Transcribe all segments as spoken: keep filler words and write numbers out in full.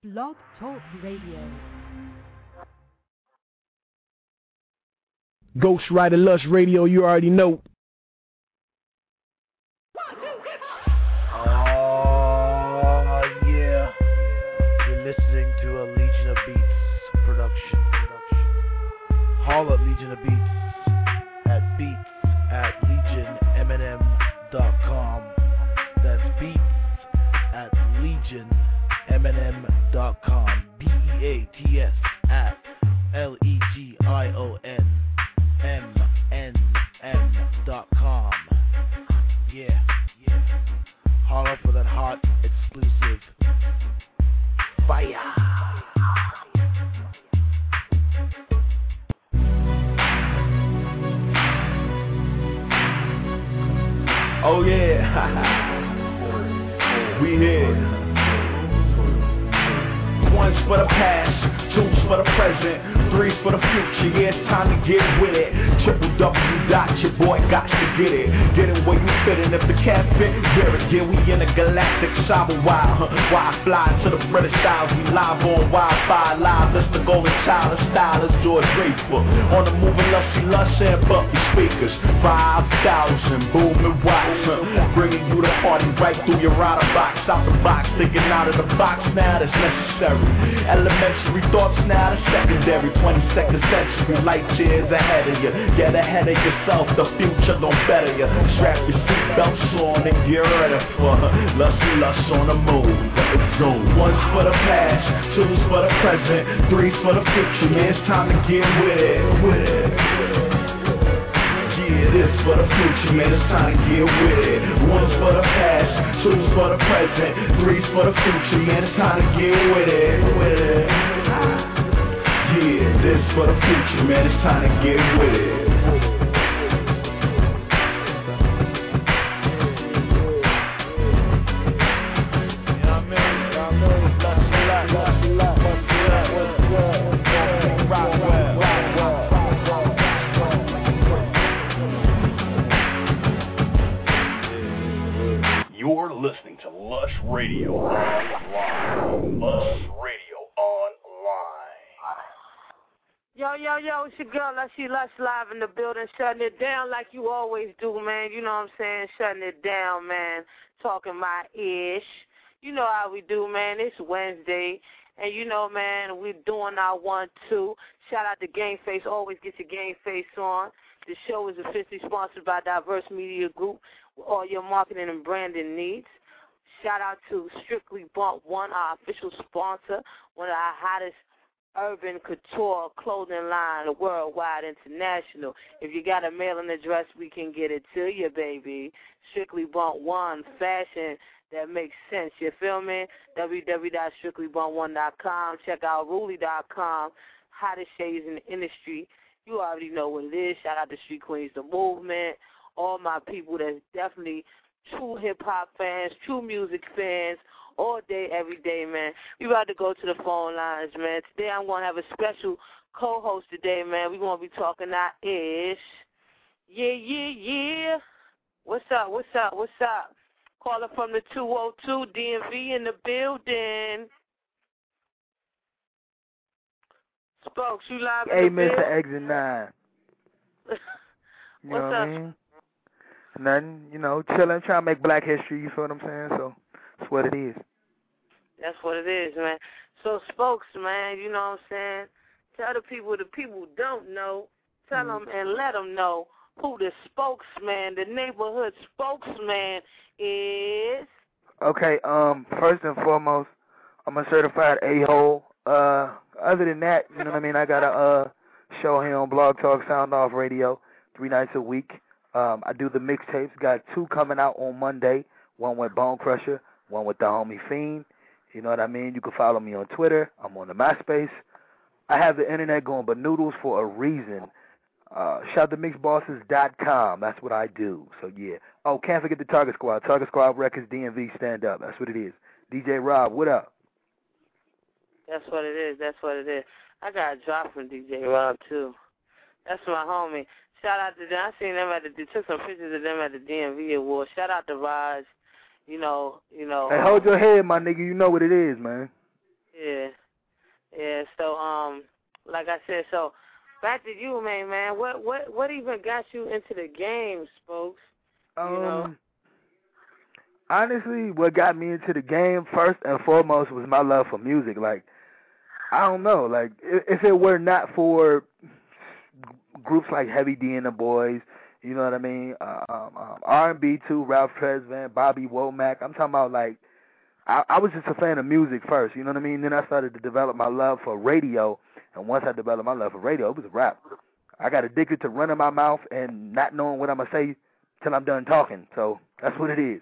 Blog Talk Radio. Ghostwriter Lush Radio, you already know. Oh, yeah. You're listening to a Legion of Beats production. Haul up Legion of Beats at beats at legion m n m dot com. That's beats at legion m n m dot com. B E A T S at L E G I O N M N M dot com. Yeah, yeah. Holler for that hot, exclusive fire. Oh yeah, we here. One's for the past, two's for the present, three's for the future. Yeah, it's time to get with it. Triple W dot your boy got to get it. Get it where you fit, and if the cat fit, wear it. Yeah, we in a galactic cyber wild. Huh? Why fly to the British styles? We live on Wi-Fi live. That's the golden child of style. It's George Draper on the moving lusty lush and bumpy speakers. Five thousand booming watts, huh? Bringing you the party right through your outer box, out the box, thinking out of the box. Now that's necessary. Elementary thoughts now the secondary. twenty-second century, light years ahead of you. Get ahead of yourself, the future gon' better you. Strap your seatbelts on and get ready for lusty lush on the move. Let's go. One's for the past, two's for the present, three's for the future. Yeah, it's time to get with it, with it. Yeah, this for the future, man, it's time to get with it. One's for the past, two's for the present, three's for the future, man, it's time to get with it, with it. Yeah, this for the future, man, it's time to get with it. You're listening to Lush Radio Online. Lush Radio Online. Yo, yo, yo, it's your girl, Lushy Lush, live in the building, shutting it down like you always do, man. You know what I'm saying? Shutting it down, man. Talking my ish. You know how we do, man. It's Wednesday. And you know, man, we're doing our one, two. Shout out to Game Face. Always get your Game Face on. The show is officially sponsored by Diverse Media Group with all your marketing and branding needs. Shout out to Strictly Bump One, our official sponsor, one of our hottest urban couture clothing line, worldwide, international. If you got a mailing address, we can get it to you, baby. Strictly Bump One, fashion that makes sense. You feel me? w w w dot strictly bump one dot com. Check out Ruly dot com. Hottest shades in the industry. You already know what it is. Shout out to Street Queens, the movement. All my people that's definitely true hip-hop fans, true music fans, all day, every day, man. We about to go to the phone lines, man. Today I'm going to have a special co-host today, man. We're going to be talking our ish. Yeah, yeah, yeah. What's up, what's up, what's up? Caller from the two oh two, D M V in the building. Spokes, you live Hey, in the Mister building? Exit nine. You know What's what up? I mean? Nothing, you know, chilling, trying to make black history, you feel what I'm saying? So, that's what it is. That's what it is, man. So, Spokes, man, you know what I'm saying? Tell the people, the people who don't know, tell Mm-hmm. them and let them know who the spokesman, the neighborhood spokesman is. Okay, um, first and foremost, I'm a certified a-hole. Uh, other than that, you know what I mean, I got a uh, show here on Blog Talk Sound Off Radio three nights a week. Um, I do the mixtapes. Got two coming out on Monday. One with Bone Crusher, one with the homie Fiend. You know what I mean? You can follow me on Twitter. I'm on the MySpace. I have the internet going but noodles for a reason. Uh, shout to mix bosses dot com. That's what I do. So, yeah. Oh, can't forget the Target Squad. Target Squad Records, D M V, stand up. That's what it is. D J Rob, what up? That's what it is. That's what it is. I got a drop from D J Rob, too. That's my homie. Shout out to them. I seen them at the, took some pictures of them at the D M V Awards. Shout out to Raj. You know, you know. Hey, hold your head, my nigga. You know what it is, man. Yeah, Yeah. So um, like I said, so back to you, man, man. What what what even got you into the game, Spokes? You Um, know? honestly, what got me into the game first and foremost was my love for music. Like, I don't know, like if, if it were not for groups like Heavy D and the Boys, you know what I mean? Uh, um, um, R and B too, Ralph Tresvant, Bobby Womack. I'm talking about like I, I was just a fan of music first, you know what I mean? Then I started to develop my love for radio, and once I developed my love for radio, it was rap. I got addicted to running my mouth and not knowing what I'm gonna say till I'm done talking. So that's what it is.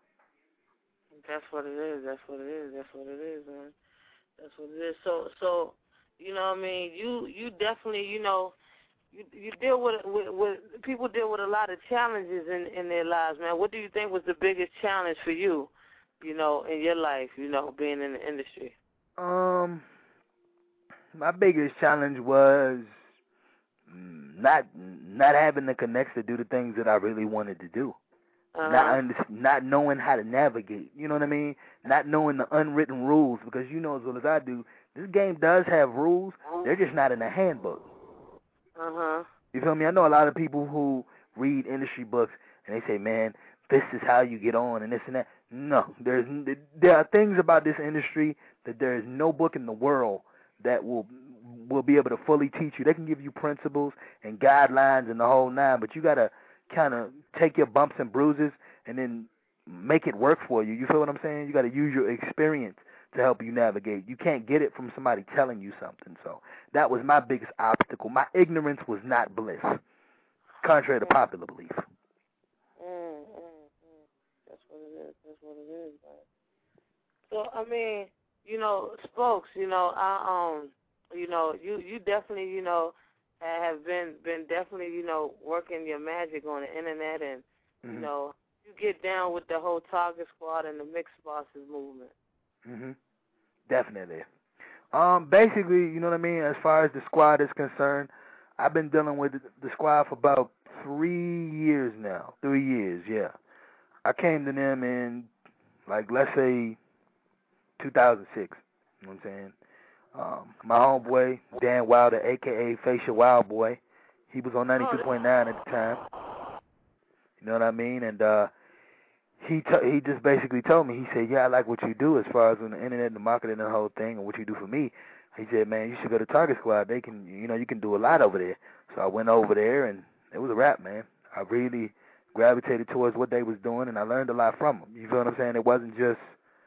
That's what it is. That's what it is. That's what it is, man. That's what it is. So, so you know what I mean? You you definitely, you know, you you deal with, with with people deal with a lot of challenges in in their lives, man. What do you think was the biggest challenge for you, you know, in your life, you know, being in the industry? Um, my biggest challenge was not not having the connects to do the things that I really wanted to do. Uh-huh. Not under, not knowing how to navigate, you know what I mean? Not knowing the unwritten rules, because you know as well as I do, this game does have rules. They're just not in the handbook. Uh-huh. You feel me? I know a lot of people who read industry books and they say, man, this is how you get on and this and that. No, there's there are things about this industry that there is no book in the world that will will be able to fully teach you. They can give you principles and guidelines and the whole nine, but you got to kind of take your bumps and bruises and then make it work for you. You feel what I'm saying? You got to use your experience to help you navigate. You can't get it from somebody telling you something. So that was my biggest obstacle. My ignorance was not bliss, contrary to popular belief. Mm, mm, mm. That's what it is. That's what it is, man. So I mean, you know, Spokes, you know, I um, you know, you you definitely, you know, have been been definitely, you know, working your magic on the internet, and Mm-hmm. you know, you get down with the whole Target Squad and the Mixed Bosses movement. Mhm. Definitely. Um, basically, you know what I mean. As far as the squad is concerned, I've been dealing with the squad for about three years now. Three years, yeah. I came to them in, like, let's say, two thousand six. You know what I'm saying? Um, my homeboy Dan Wilder, aka Facial Wild Boy, he was on ninety-two point nine at the time. You know what I mean? And uh, he t- he just basically told me, he said, yeah, I like what you do as far as on the internet and the marketing and the whole thing and what you do for me. He said, man, you should go to Target Squad. They can, you know, you can do a lot over there. So I went over there, and it was a wrap, man. I really gravitated towards what they was doing, and I learned a lot from them. You feel what I'm saying? It wasn't just,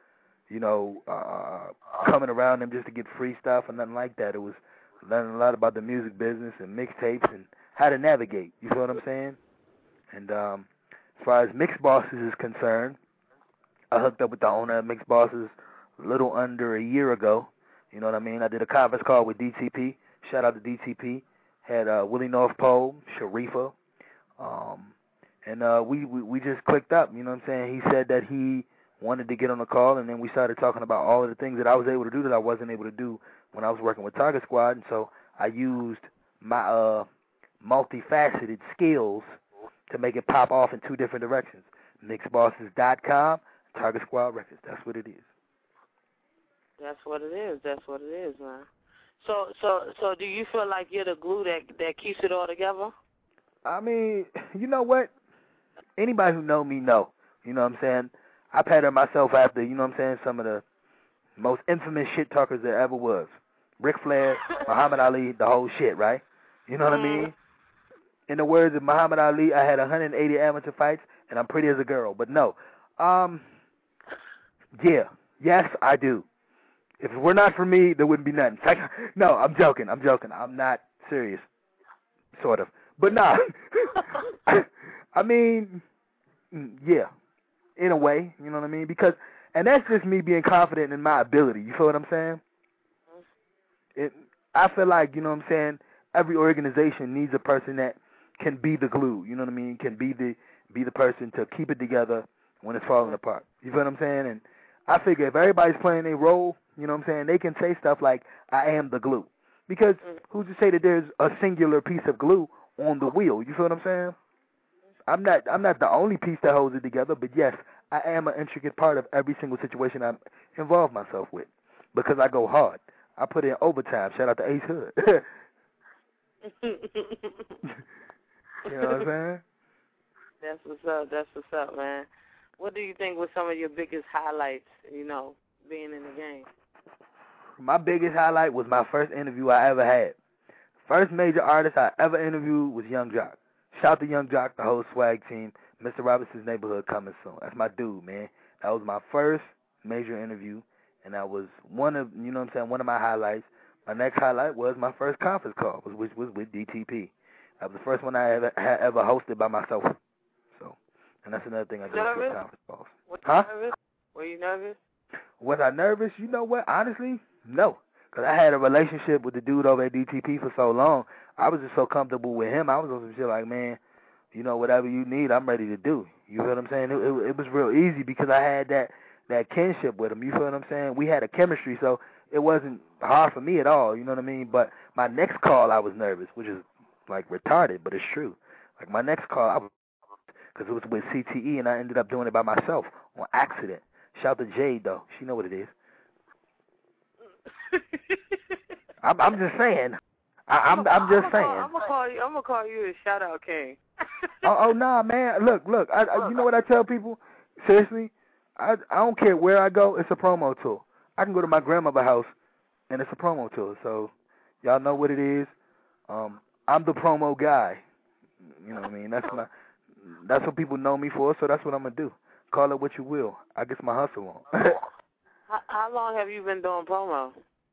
you know, uh, coming around them just to get free stuff or nothing like that. It was learning a lot about the music business and mixtapes and how to navigate. You feel what I'm saying? And um, as far as Mixed Bosses is concerned, I hooked up with the owner of Mixed Bosses a little under a year ago. You know what I mean? I did a conference call with D T P. Shout out to D T P. Had uh, Willie North Pole, Sharifa, um, and uh, we, we we just clicked up. You know what I'm saying? He said that he wanted to get on the call, and then we started talking about all of the things that I was able to do that I wasn't able to do when I was working with Target Squad. And so I used my uh, multifaceted skills to make it pop off in two different directions. Mixed Bosses dot com, Target Squad Records. That's what it is. That's what it is. That's what it is, man. So, so, so, do you feel like you're the glue that that keeps it all together? I mean, you know what? Anybody who know me know. You know what I'm saying? I pattern myself after, you know what I'm saying, some of the most infamous shit talkers there ever was. Ric Flair, Muhammad Ali, the whole shit, right? You know what I mean? In the words of Muhammad Ali, I had one hundred eighty amateur fights, and I'm pretty as a girl. But no. Um, yeah. Yes, I do. If it were not for me, there wouldn't be nothing. No, I'm joking. I'm joking. I'm not serious. Sort of. But nah. I mean, yeah. In a way, you know what I mean? Because, and that's just me being confident in my ability. You feel what I'm saying? It, I feel like, you know what I'm saying, every organization needs a person that can be the glue, you know what I mean, can be the be the person to keep it together when it's falling apart. You feel what I'm saying? And I figure if everybody's playing a role, you know what I'm saying, they can say stuff like, I am the glue. Because who's to say that there's a singular piece of glue on the wheel? You feel what I'm saying? I'm not I'm not the only piece that holds it together, but yes, I am an intricate part of every single situation I involve myself with because I go hard. I put in overtime. Shout out to Ace Hood. You know what I'm saying? That's what's up. That's what's up, man. What do you think was some of your biggest highlights, you know, being in the game? My biggest highlight was my first interview I ever had. First major artist I ever interviewed was Young Jock. Shout out to Young Jock, the whole swag team. Mister Robinson's Neighborhood coming soon. That's my dude, man. That was my first major interview, and that was one of, you know what I'm saying, one of my highlights. My next highlight was my first conference call, which was with D T P. That was the first one I ever had ever hosted by myself. So, and that's another thing I do with conference calls. Were you huh? nervous? Were you nervous? Was I nervous? You know what? Honestly, no. Because I had a relationship with the dude over at D T P for so long. I was just so comfortable with him. I was on some shit like, man, you know, whatever you need, I'm ready to do. You feel what I'm saying? It, it, it was real easy because I had that, that kinship with him. You feel what I'm saying? We had a chemistry, so it wasn't hard for me at all. You know what I mean? But my next call, I was nervous, which is, like, retarded, but it's true. Like, my next call, I was, because it was with C T E, and I ended up doing it by myself on accident. Shout out to Jade, though. She know what it is. I'm, I'm just saying. I, I'm, I'm, I'm just I'm saying. Call, I'm gonna call you. I'm gonna call you a shout out king. oh, oh, nah, man. Look, look. I, I, you know what I tell people? Seriously, I, I don't care where I go. It's a promo tour. I can go to my grandmother's house, and it's a promo tour. So, y'all know what it is. Um, I'm the promo guy. You know what I mean? That's my. That's what people know me for. So that's what I'm gonna do. Call it what you will. I guess my hustle on. how, how long have you been doing promo?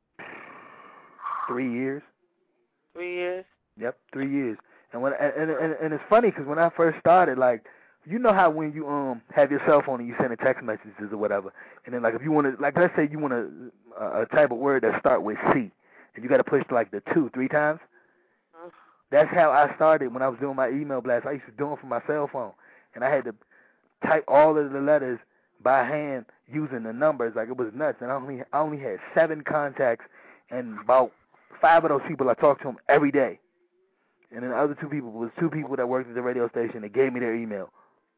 Three years. Three years. Yep, three years. And when and and, and it's funny because when I first started, like, you know how when you um have your cell phone and you send a text messages or whatever, and then like if you want to, like let's say you want a a type of word that start with C, and you got to push like the two three times. Uh-huh. That's how I started when I was doing my email blast. I used to do it from my cell phone, and I had to type all of the letters by hand using the numbers. Like it was nuts. And I only I only had seven contacts, and about five of those people I talked to them every day. And then the other two people was two people that worked at the radio station that gave me their email.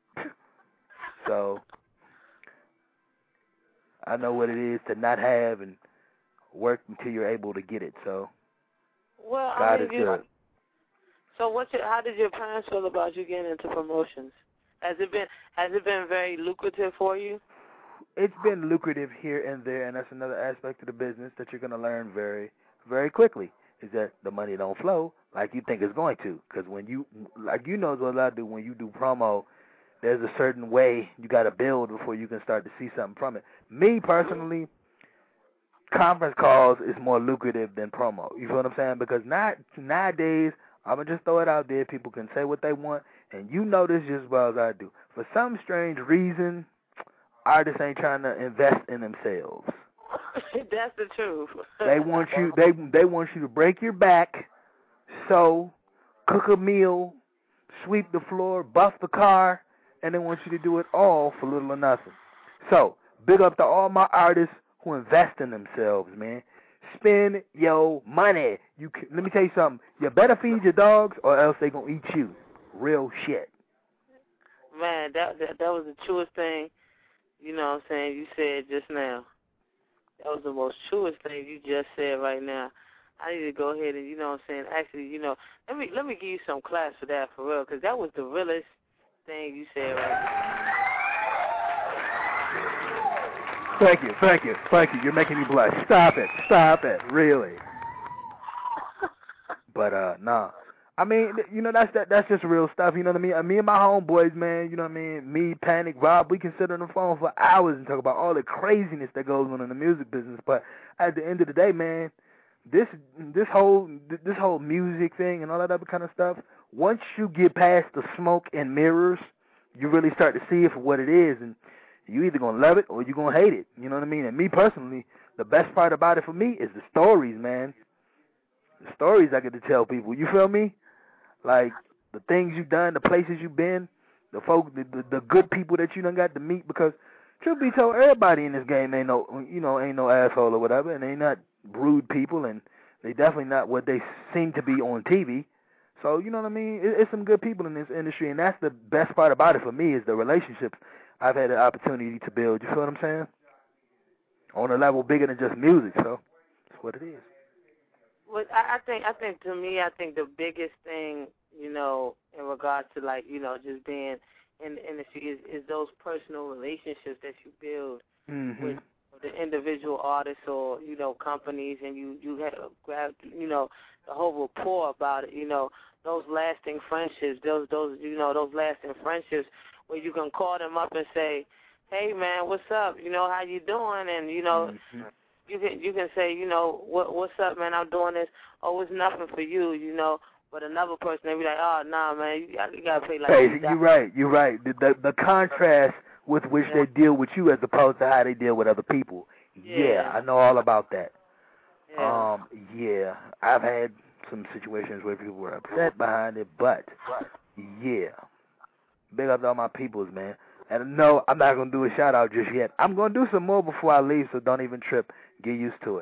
So I know what it is to not have and work until you're able to get it. So well, God I mean, is good. So what's your, how did your parents feel about you getting into promotions? Has it been has it been very lucrative for you? It's been lucrative here and there, and that's another aspect of the business that you're going to learn very, very quickly, is that the money don't flow like you think it's going to. Because when you, like you know what I do, when you do promo, there's a certain way you got to build before you can start to see something from it. Me, personally, conference calls is more lucrative than promo. You feel what I'm saying? Because not, nowadays, I'm going to just throw it out there. People can say what they want, and you know this just as well as I do. For some strange reason, artists ain't trying to invest in themselves. That's the truth. They want you. They they want you to break your back, sew, cook a meal, sweep the floor, buff the car, and they want you to do it all for little or nothing. So big up to all my artists who invest in themselves, man. Spend your money. You can, let me tell you something. You better feed your dogs, or else they gonna eat you. Real shit. Man, that that, that was the truest thing. You know what I'm saying, you said just now. That was the most truest thing you just said right now. I need to go ahead and, you know what I'm saying, actually, you know, let me let me give you some claps for that, for real, because that was the realest thing you said right now. Thank you, thank you, thank you. You're making me blush. Stop it, stop it, really. But, uh, nah. I mean, you know, that's that, that's just real stuff, you know what I mean? Uh, me and my homeboys, man, you know what I mean? Me, Panic, Rob, we can sit on the phone for hours and talk about all the craziness that goes on in the music business. But at the end of the day, man, this this whole this whole music thing and all that other kind of stuff, once you get past the smoke and mirrors, you really start to see it for what it is, and you either gonna love it or you're gonna hate it. You know what I mean? And me personally, the best part about it for me is the stories, man. The stories I get to tell people. You feel me? Like, the things you've done, the places you've been, the folk, the, the, the good people that you done got to meet, because, truth be told, everybody in this game ain't no, you know, ain't no asshole or whatever, and they not rude people, and they definitely not what they seem to be on T V. So, you know what I mean? It, it's some good people in this industry, and that's the best part about it for me, is the relationships I've had the opportunity to build. You feel what I'm saying? On a level bigger than just music, so that's what it is. Well, I, I think I think to me, I think the biggest thing, you know, in regards to like, you know, just being in the industry is, is those personal relationships that you build mm-hmm. with the individual artists or, you know, companies, and you you have grab, you know, the whole rapport about it. You know, those lasting friendships, those those you know those lasting friendships where you can call them up and say, hey man, what's up? You know, how you doing? And you know. Mm-hmm. You can you can say, you know, what what's up, man? I'm doing this. Oh, it's nothing for you, you know. But another person, they be like, oh, nah, man, you got you gotta pay like. Hey, you're right. You're right. The the, the contrast with which yeah. they deal with you as opposed to how they deal with other people. Yeah, yeah I know all about that. Yeah. Um, yeah, I've had some situations where people were upset behind it, but yeah, big up to all my peoples, man. And no, I'm not gonna do a shout out just yet. I'm gonna do some more before I leave, so don't even trip. Get used to it.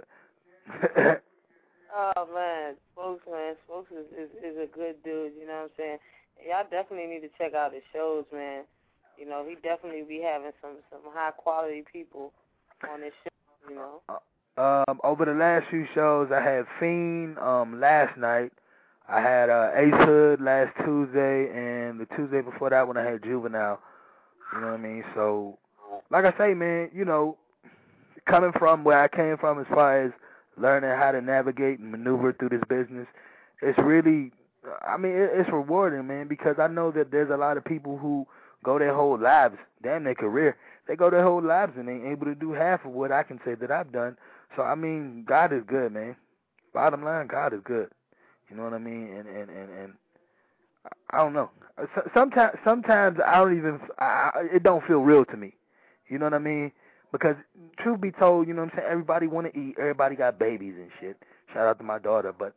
Oh man, Spokes, man, Spokes is, is is a good dude. You know what I'm saying? Y'all definitely need to check out his shows, man. You know, he definitely be having some some high quality people on his show. You know. Um, over the last few shows, I had Fiend um last night. I had uh, Ace Hood last Tuesday, and the Tuesday before that one I had Juvenile. You know what I mean? So, like I say, man, you know, coming from where I came from as far as learning how to navigate and maneuver through this business, it's really, I mean, it's rewarding, man, because I know that there's a lot of people who go their whole lives, damn their career, they go their whole lives and ain't able to do half of what I can say that I've done. So, I mean, God is good, man. Bottom line, God is good. You know what I mean? And, and, and, and I don't know. Sometimes, sometimes I don't even. I, it don't feel real to me. You know what I mean? Because truth be told, you know what I'm saying. Everybody want to eat. Everybody got babies and shit. Shout out to my daughter. But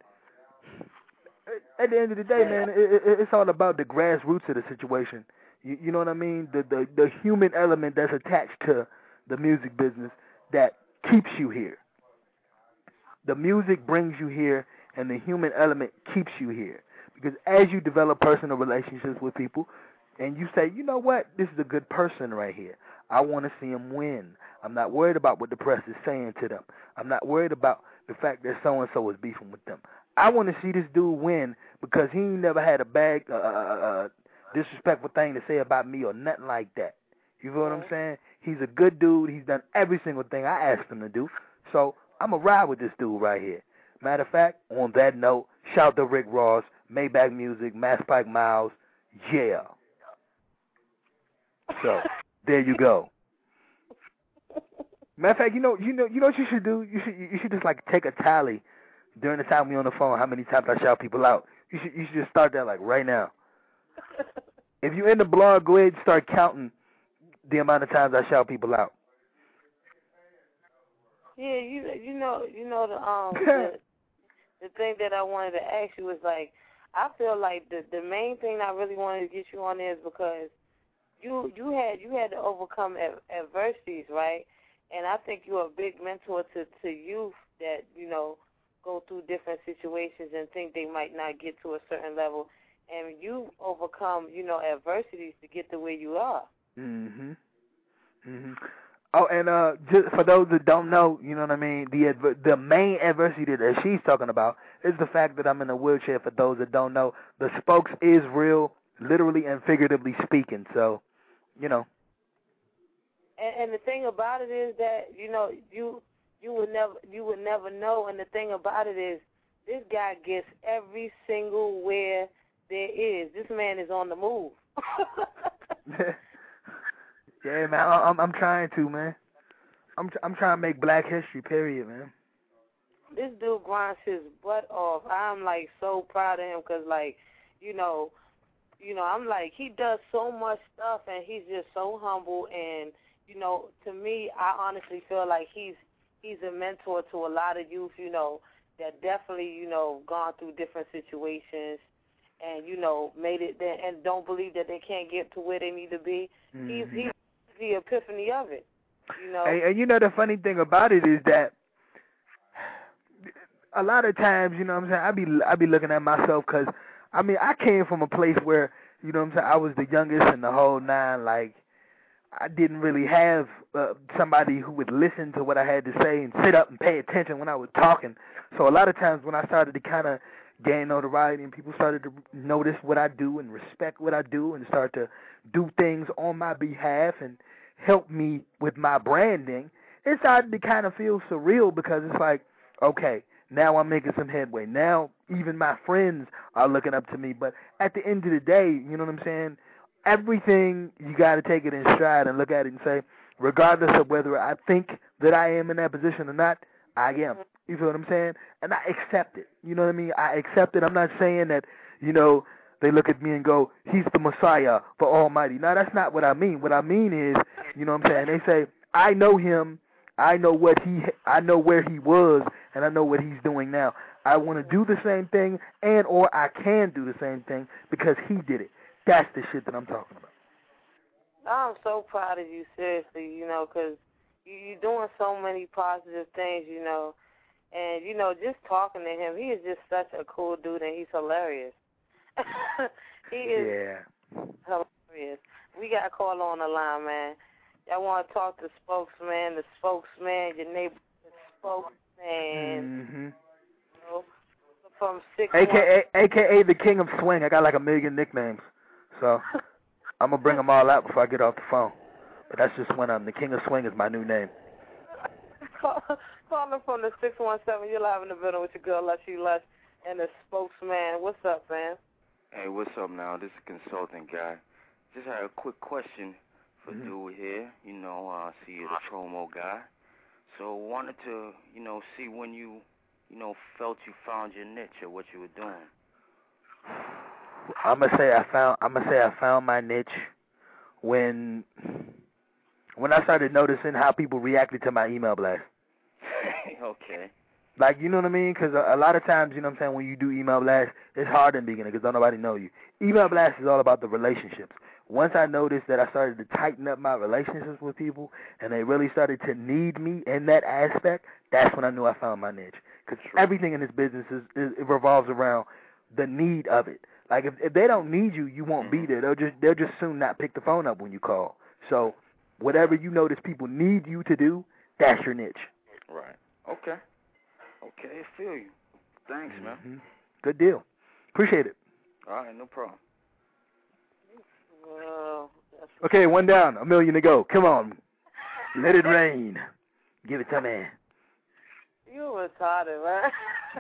at the end of the day, man, it, it, it's all about the grassroots of the situation. You, you know what I mean? The, the the human element that's attached to the music business that keeps you here. The music brings you here, and the human element keeps you here. Because as you develop personal relationships with people, and you say, you know what, this is a good person right here. I want to see him win. I'm not worried about what the press is saying to them. I'm not worried about the fact that so-and-so is beefing with them. I want to see this dude win because he never had a bad, uh, uh, disrespectful thing to say about me or nothing like that. You feel what I'm saying? He's a good dude. He's done every single thing I asked him to do. So I'm going to ride with this dude right here. Matter of fact, on that note, shout to Rick Ross, Maybach Music, Mass Pike Miles, yeah. So there you go. Matter of fact, you know, you know, you know what you should do. You should, you should just like take a tally during the time we on the phone. How many times I shout people out? You should, you should just start that like right now. If you're in the blog, go ahead and start counting the amount of times I shout people out. Yeah, you, you know, you know the um the, the thing that I wanted to ask you was like, I feel like the the main thing I really wanted to get you on there is because you you had you had to overcome ad- adversities, right? And I think you're a big mentor to, to youth that, you know, go through different situations and think they might not get to a certain level. And you overcome, you know, adversities to get to where you are. Mhm. Mhm. Oh, and uh, just for those that don't know, you know what I mean. The adver- the main adversity that she's talking about is the fact that I'm in a wheelchair. For those that don't know, the Spokes is real, literally and figuratively speaking. So, you know. And, and the thing about it is that you know you you would never you would never know. And the thing about it is this guy gets every single where there is. This man is on the move. Yeah, man, I'm I'm trying to, man. I'm I'm trying to make Black history, period, man. This dude grinds his butt off. I'm like so proud of him because, like, you know, you know, I'm like he does so much stuff and he's just so humble. And you know, to me, I honestly feel like he's he's a mentor to a lot of youth. You know, that definitely you know gone through different situations and you know made it there and don't believe that they can't get to where they need to be. Mm-hmm. He's he's the epiphany of it, you know. And, and you know the funny thing about it is that a lot of times, you know what I'm saying, I be I be looking at myself because, I mean, I came from a place where, you know what I'm saying, I was the youngest in the whole nine. Like, I didn't really have uh, somebody who would listen to what I had to say and sit up and pay attention when I was talking. So a lot of times when I started to kind of gain notoriety and people started to notice what I do and respect what I do and start to do things on my behalf and help me with my branding, it started to kind of feel surreal because it's like, okay, now I'm making some headway. Now even my friends are looking up to me. But at the end of the day, you know what I'm saying, everything, you got to take it in stride and look at it and say, regardless of whether I think that I am in that position or not, I am. You feel what I'm saying? And I accept it. You know what I mean? I accept it. I'm not saying that, you know, they look at me and go, he's the Messiah for Almighty. No, that's not what I mean. What I mean is, you know what I'm saying, they say, I know him, I know what he, I know where he was, and I know what he's doing now. I want to do the same thing, and or I can do the same thing because he did it. That's the shit that I'm talking about. I'm so proud of you, seriously, you know, because you, you're doing so many positive things, you know, and, you know, just talking to him, he is just such a cool dude, and he's hilarious. he is yeah. hilarious. We got a call on the line, man. Y'all want to talk to spokesman, the spokesman, your neighborhood spokesman. Mm-hmm. You know, from six A K A, A K A the King of Swing. I got like a million nicknames. So I'm going to bring them all out before I get off the phone. But that's just when I'm the King of Swing is my new name. Call, calling from the six one seven. You're live in the building with your girl, Lushy Lush, and the spokesman. What's up, man? Hey, what's up now? This is a consultant guy. Just had a quick question for mm-hmm. dude here. You know, uh, see you're the promo guy. So wanted to, you know, see when you, you know, felt you found your niche or what you were doing. I'm gonna say I found. I'm gonna say I found my niche when when I started noticing how people reacted to my email blast. Okay. Like, you know what I mean? Because a, a lot of times, you know what I'm saying, when you do email blast, it's hard in the beginning because don't nobody know you. Email blast is all about the relationships. Once I noticed that I started to tighten up my relationships with people and they really started to need me in that aspect, that's when I knew I found my niche. Because everything in this business is, is it revolves around the need of it. Like, if, if they don't need you, you won't be there. They'll just they'll just soon not pick the phone up when you call. So whatever you notice people need you to do, that's your niche. Right. Okay. Okay, I feel you. Thanks, man. Mm-hmm. Good deal. Appreciate it. All right, no problem. Well, okay, one down, a million to go. Come on. Let it rain. Give it to me. You retarded, man.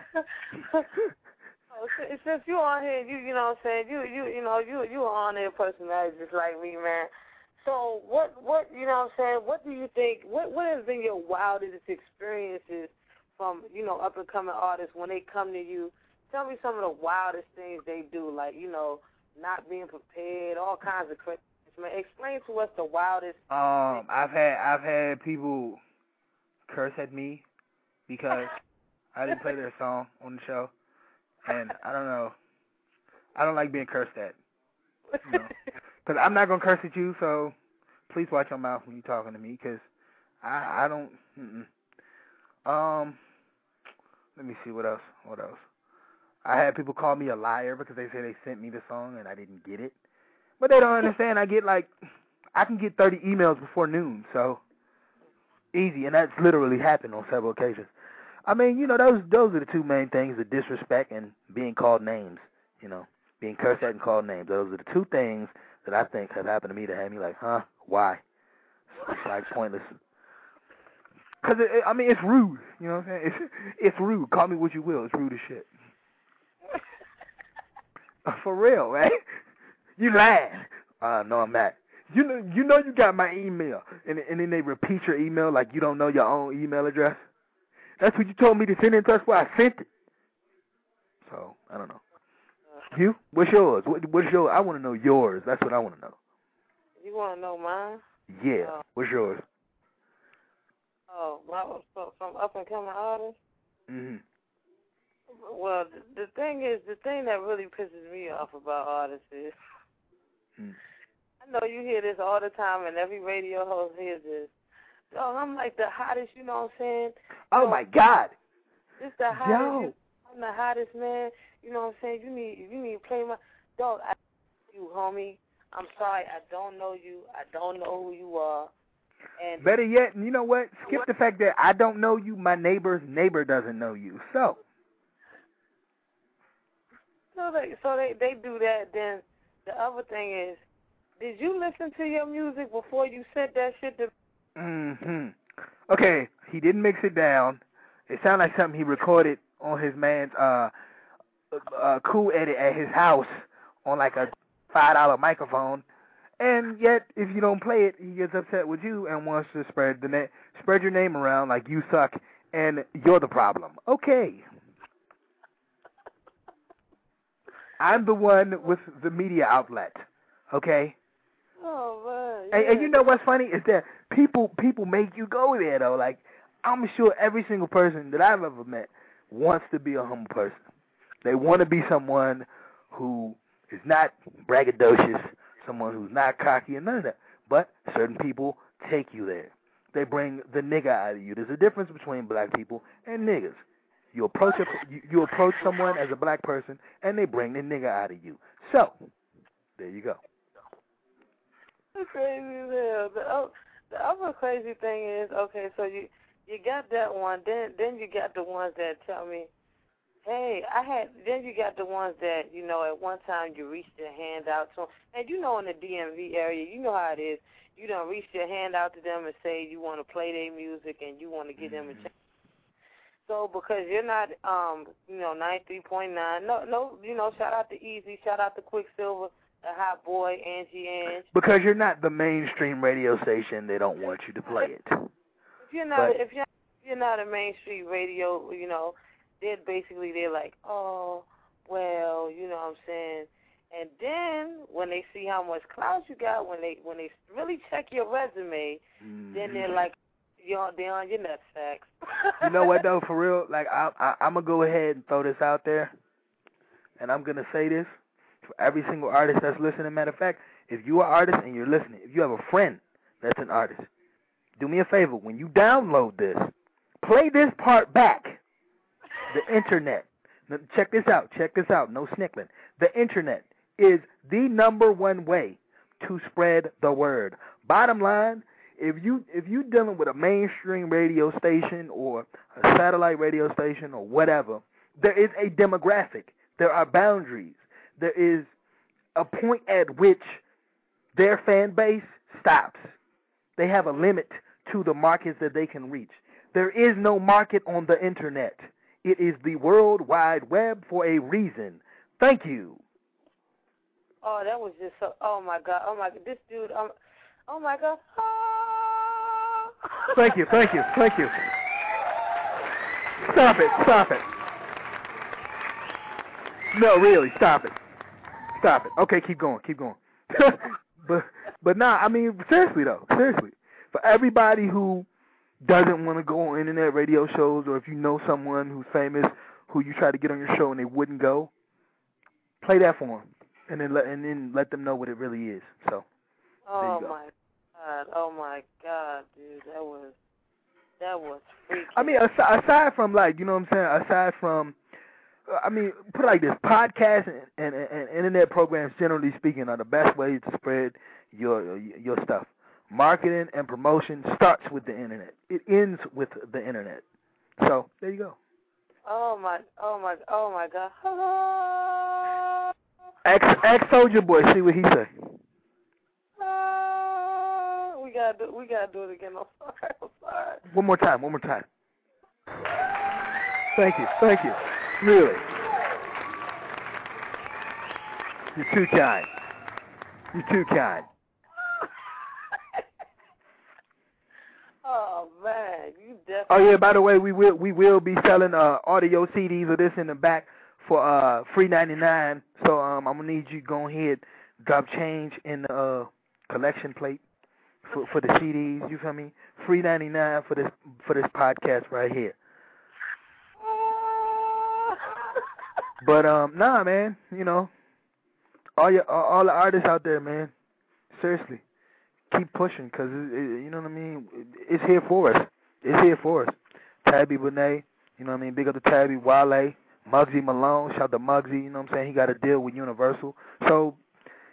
Since you on here, you you know what I'm saying, you you you know, you you on here personality just like me, man. So what what you know what I'm saying, what do you think what what has been your wildest experiences from, you know, up and coming artists when they come to you? Tell me some of the wildest things they do, like, you know, not being prepared, all kinds of crazy. Man, explain to us the wildest. Um, I've had I've had people curse at me because I didn't play their song on the show. And I don't know. I don't like being cursed at. You know? Because I'm not going to curse at you, so please watch your mouth when you're talking to me, because I, I don't. Mm-mm. Um, let me see what else. What else? I had people call me a liar because they say they sent me the song and I didn't get it. But they don't understand. I get like, I can get thirty emails before noon, so easy. And that's literally happened on several occasions. I mean, you know, those those are the two main things, the disrespect and being called names, you know, being cursed at and called names. Those are the two things that I think have happened to me that had me like, huh, why? It's like pointless. Because, it, I mean, it's rude, you know what I'm saying? It's, it's rude. Call me what you will. It's rude as shit. For real, right? You lying. Uh, no, I'm not. You know, you know you got my email. And, and then they repeat your email like you don't know your own email address. That's what you told me to send it to us. Why I sent it. So, I don't know. You? What's yours? What, what's yours? I want to know yours. That's what I want to know. You want to know mine? Yeah. Oh. What's yours? Oh, my, from up and coming artists? Mm-hmm. Well, the, the thing is, the thing that really pisses me off about artists is, mm. I know you hear this all the time, and every radio host hears this. So I'm like the hottest, you know what I'm saying? Oh, so, my God. It's the hottest. Yo. You, I'm the hottest, man. You know what I'm saying? You need you need to play my... Dog, I you, homie. I'm sorry, I don't know you. I don't know who you are. And better yet, you know what? Skip the fact that I don't know you. My neighbor's neighbor doesn't know you. So, so they so they they do that. Then the other thing is, did you listen to your music before you sent that shit to? Mm-hmm. Okay, he didn't mix it down. It sounded like something he recorded on his man's uh, uh cool edit at his house on like a five dollar microphone. And yet, if you don't play it, he gets upset with you and wants to spread the na- spread your name around like you suck and you're the problem. Okay. I'm the one with the media outlet. Okay. Oh man. And, Yeah. and you know what's funny is that people people make you go there though. Like I'm sure every single person that I've ever met wants to be a humble person. They want to be someone who is not braggadocious, someone who's not cocky and none of that. But certain people take you there. They bring the nigga out of you. There's a difference between black people and niggas. You approach a, you, you approach someone as a black person, and they bring the nigga out of you. So, there you go. That's crazy as hell. The, oh, the other crazy thing is, okay, so you you got that one. Then then you got the ones that tell me, hey, I had. Then you got the ones that you know at one time you reached your hand out to them, and you know in the D M V area, you know how it is. You don't reach your hand out to them and say you want to play their music and you want to give them a chance. So because you're not, um, you know, ninety-three point nine, no, no, you know, shout out to Easy, shout out to Quicksilver, the Hot Boy, Angie Ange. Because you're not the mainstream radio station, they don't want you to play it. If you're not, but, if you're, if you're not a mainstream radio, you know, they're basically they're like, oh, well, you know what I'm saying. And then when they see how much clout you got, when they when they really check your resume, mm-hmm. then they're like, you're they're on your nutsack. You know what though, for real? Like I, I I'm gonna go ahead and throw this out there, and I'm gonna say this for every single artist that's listening. Matter of fact, if you're an artist and you're listening, if you have a friend that's an artist, do me a favor. When you download this, play this part back. The internet. Now, check this out. Check this out. No snickling. The internet is the number one way to spread the word. Bottom line, if you if you dealing with a mainstream radio station or a satellite radio station or whatever, there is a demographic. There are boundaries. There is a point at which their fan base stops. They have a limit to the markets that they can reach. There is no market on the internet. It is the World Wide Web for a reason. Thank you. Oh, that was just so. Oh my God. Oh my God. This dude. Um. Oh my God. Oh. Thank you. Thank you. Thank you. Stop it. Stop it. No, really. Stop it. Stop it. Okay, keep going. Keep going. but but nah. I mean, seriously though. Seriously. For everybody who doesn't want to go on internet radio shows, or if you know someone who's famous who you try to get on your show and they wouldn't go, play that for them, and then let and then let them know what it really is. So, oh there you go. my God, oh my God, dude, that was that was freaky. I mean, aside, aside from like, you know what I'm saying, aside from, I mean, put it like this: podcasts and, and, and internet programs, generally speaking, are the best way to spread your your stuff. Marketing and promotion starts with the internet. It ends with the internet. So there you go. Oh my, oh my, oh my God. Oh. Ex ex Soldier Boy, see what he say. Oh. We gotta do, we gotta do it again. I'm sorry, I'm sorry. One more time, one more time. Thank you, thank you. Really, you're too kind. You're too kind. Oh man, you definitely. Oh yeah, by the way, we will we will be selling uh audio C Ds of this in the back for uh free ninety-nine. So um I'm gonna need you to go ahead, drop change in the uh, collection plate for for the C Ds. You feel me? Free ninety-nine for this for this podcast right here. But um nah, man, you know, all your all the artists out there, man, seriously. Keep pushing, because, you know what I mean, it's here for us. It's here for us. Tabby Bonet, you know what I mean, big up to Tabby, Wale, Muggsy Malone, shout out to Muggsy, you know what I'm saying, he got a deal with Universal. So,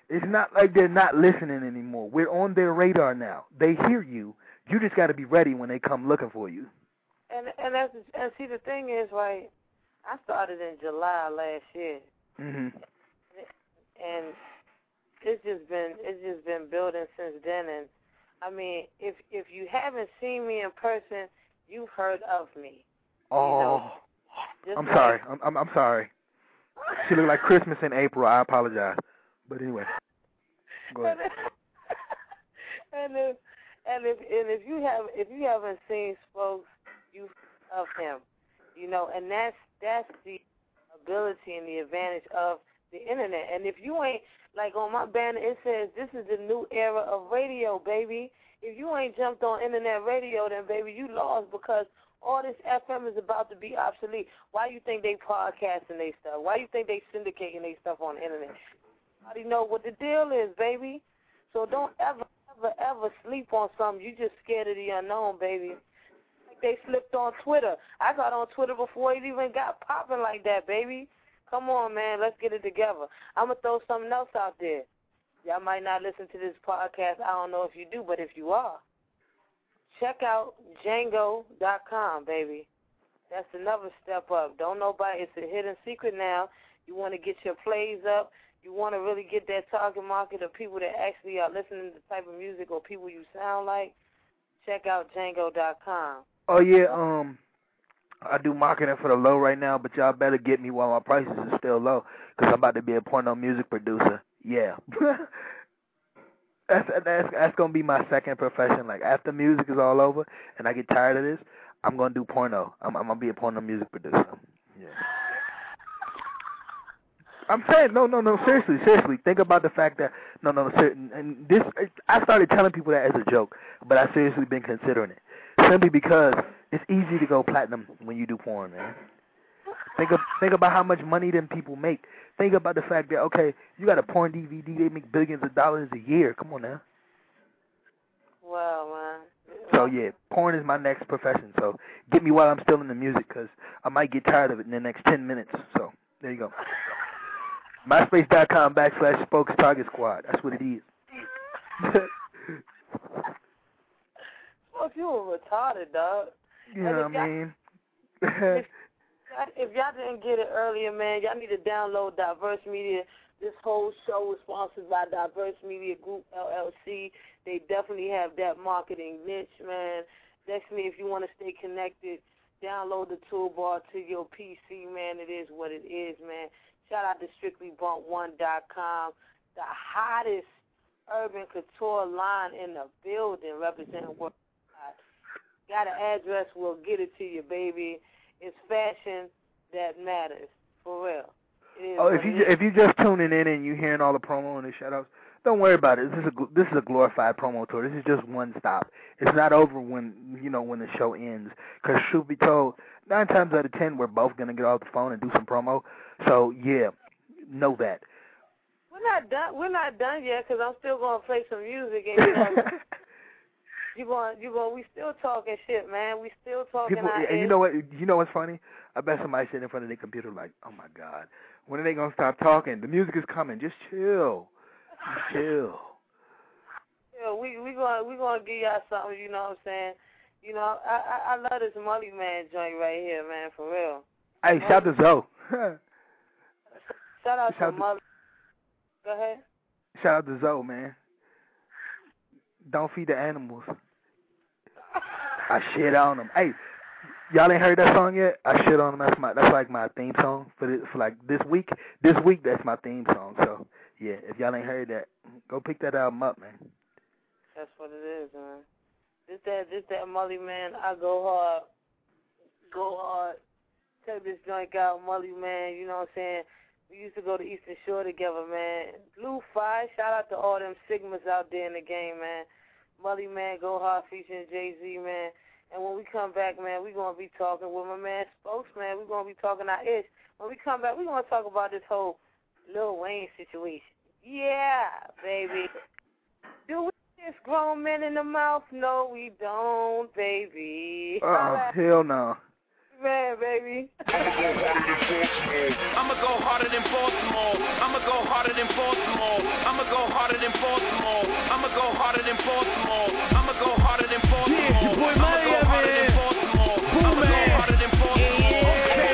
It's not like they're not listening anymore. We're on their radar now. They hear you. You just got to be ready when they come looking for you. And and that's, and see, the thing is, right, I started in July last year. Mhm. And it's just been it's just been building since then. And I mean, if if you haven't seen me in person, you've heard of me. Oh, you know, I'm like, sorry. I'm, I'm I'm sorry. She looked like Christmas in April. I apologize. But anyway, go ahead. And if and if and if you have if you haven't seen Spokes, you of him, you know, and that's that's the ability and the advantage of the internet. And if you ain't, like on my banner, it says this is the new era of radio, baby. If you ain't jumped on internet radio, then baby, you lost, because all this F M is about to be obsolete. Why you think they podcasting they stuff? Why you think they syndicating they stuff on the internet? Nobody know what the deal is, baby. So don't ever, ever, ever sleep on something. You just scared of the unknown, baby. Like they slipped on Twitter. I got on Twitter before it even got popping like that, baby. Come on, man. Let's get it together. I'm going to throw something else out there. Y'all might not listen to this podcast. I don't know if you do, but if you are, check out Django dot com, baby. That's another step up. Don't nobody, it's a hidden secret now. You want to get your plays up. You want to really get that target market of people that actually are listening to the type of music or people you sound like. Check out Django dot com. Oh, yeah, um, I do marketing for the low right now, but y'all better get me while my prices are still low, because I'm about to be a porno music producer. Yeah. that's that's that's going to be my second profession. Like, after music is all over and I get tired of this, I'm going to do porno. I'm, I'm going to be a porno music producer. Yeah. I'm saying, no, no, no, seriously, seriously. Think about the fact that, no, no, certain, and this, I started telling people that as a joke, but I've seriously been considering it. Simply because it's easy to go platinum when you do porn, man. Think of, think about how much money them people make. Think about the fact that, okay, you got a porn D V D, they make billions of dollars a year. Come on now. Wow, man. So, yeah, porn is my next profession. So get me while I'm still in the music, because I might get tired of it in the next ten minutes. So there you go. MySpace.com backslash Spokes Target Squad. That's what it is. Well, you were retarded, dog. You know what I mean? if, if y'all didn't get it earlier, man, y'all need to download Diverse Media. This whole show is sponsored by Diverse Media Group, L L C. They definitely have that marketing niche, man. Definitely, if you want to stay connected, download the toolbar to your P C, man. It is what it is, man. Shout out to Strictly Bump One dot com, the hottest urban couture line in the building, representing worldwide. Got an address, we'll get it to you, baby. It's fashion that matters, for real. It is oh, if you if you just tuning in and you hearing all the promo and the shout-outs, don't worry about it. This is a this is a glorified promo tour. This is just one stop. It's not over when you know when the show ends. Because truth be told, nine times out of ten, we're both gonna get off the phone and do some promo. So yeah, know that. We're not done. We're not done yet, because I'm still gonna play some music and. You know, You going, you going, we still talking shit, man. We still talking People, our and you know what, you know what's funny? I bet somebody sitting in front of their computer like, oh my God, when are they going to stop talking? The music is coming. Just chill. Just chill. Yeah, we we going we gonna give y'all something, you know what I'm saying? You know, I I, I love this Mully Man joint right here, man, for real. Hey, Mully. shout to Zoe. Shout out shout to Mully. Go ahead. Shout out to Zoe, man. Don't feed the animals. I shit on them. Hey, y'all ain't heard that song yet? I shit on them. That's my that's like my theme song for this, for like this week. This week that's my theme song. So yeah, if y'all ain't heard that, go pick that album up, man. That's what it is, man. This that this that Mully Man. I go hard, go hard. Check this joint out, Mully Man. You know what I'm saying? We used to go to Eastern Shore together, man. Blue Five. Shout out to all them Sigmas out there in the game, man. Mully Man, Go Hard featuring Jay-Z, man. And when we come back, man, we're going to be talking with my man Spokes, man. We're going to be talking our ish. When we come back, we're going to talk about this whole Lil Wayne situation. Yeah, baby. Do we kiss grown men in the mouth? No, we don't, baby. Oh, hell no. Man, baby. I'ma go harder than Baltimore. I'ma go harder than Baltimore. I'ma go Baltimore. I'ma go harder than Baltimore. Yeah, your boy Money up in. Boom, man. Harder than Baltimore.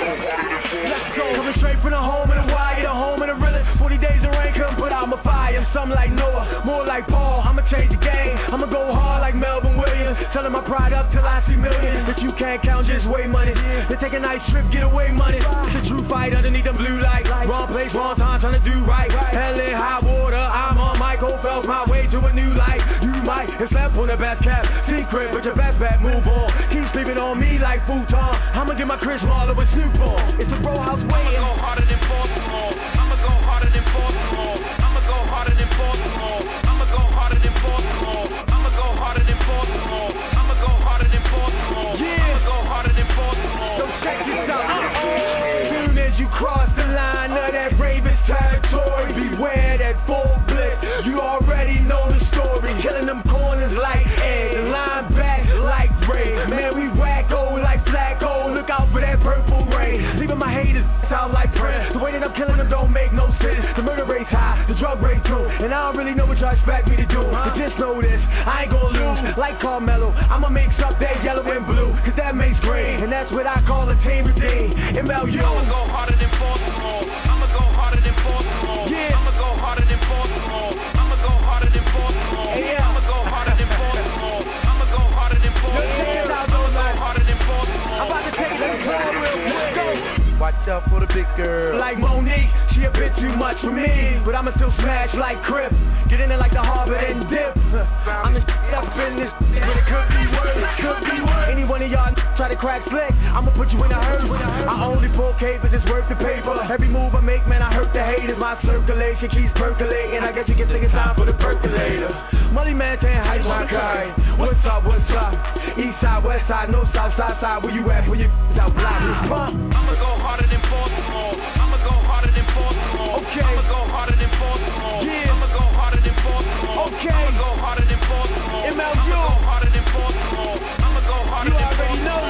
Okay. Let's go. Coming straight from the home of the wire, the home of the realest. forty days of rain couldn't put out my fire. I'm something like Noah, more like Paul. I'ma change the game. I'ma go hard like Melvin Williams. Telling my pride up till I see millions. But you can't count, just way money. They take a nice trip, get away money. It's a true fight underneath them blue lights. Wrong place, wrong time, trying to do right. Hell in high water, I'm on Michael Phelps, my way to a new life. You might have slept on the best cap secret, but your best bet, move on. Keep sleeping on me like futon. I'ma get my Chris Marlowe with Snoop on. It's a bro house waiting. I'ma go harder than Baltimore. I'ma go harder than Baltimore. I'ma go harder than Baltimore. I'ma go harder than Baltimore. I'ma go harder than Baltimore. I'ma go harder than Baltimore. Yeah. I'ma go harder than Baltimore. So check this out. Uh-oh. Soon as you cross the line of that Ravens territory, beware that full blitz. You already know the story. Killing them corners like Ed, line back like Ray. Man, we wacko like Flacco. Look out for that purple rain. Leaving my haters out like prayer. The way that I'm killing them don't make no sense. The murder rate's high, the drug rate too. And I don't really know what y'all expect me to do. But just know this, I ain't gonna lose. Like Carmelo, I'ma mix up that yellow and blue. Cause that makes gray. And that's what I call a team redeem. M L U. I'ma go harder than Baltimore. I'ma go harder than Baltimore. Yeah. I'ma go harder than Baltimore. I'ma go harder than Baltimore. Yeah. I'ma go harder than Baltimore. I'ma go harder than Baltimore. I'ma go harder than Baltimore. I'm about to take this club real quick. Go. Watch out for the big girl. Like Monique, she a bit too much for me, but I'ma still smash like Crip. Get in there like the Harvard and dip. I'm the shit up in this, but it could be worse, it could be worse. Any one of y'all try to crack slick, I'ma put you in a hearse. I only pull capers, it's worth the paper. Every move I make, man, I hurt the haters. My circulation keeps percolating. I guess you can think it's time for the percolator. Money man can't hide my kind. What's up, what's up? East side, west side, no south side, side. Where you at? Where you out black? I'ma go harder than Baltimore. I'ma go harder than Baltimore. Okay. I'ma go harder than Baltimore. Yeah. I'ma go harder than Baltimore. Okay. I'ma go harder than Baltimore. M L U. I'ma go harder than Baltimore. I'ma go harder you than Baltimore. You already know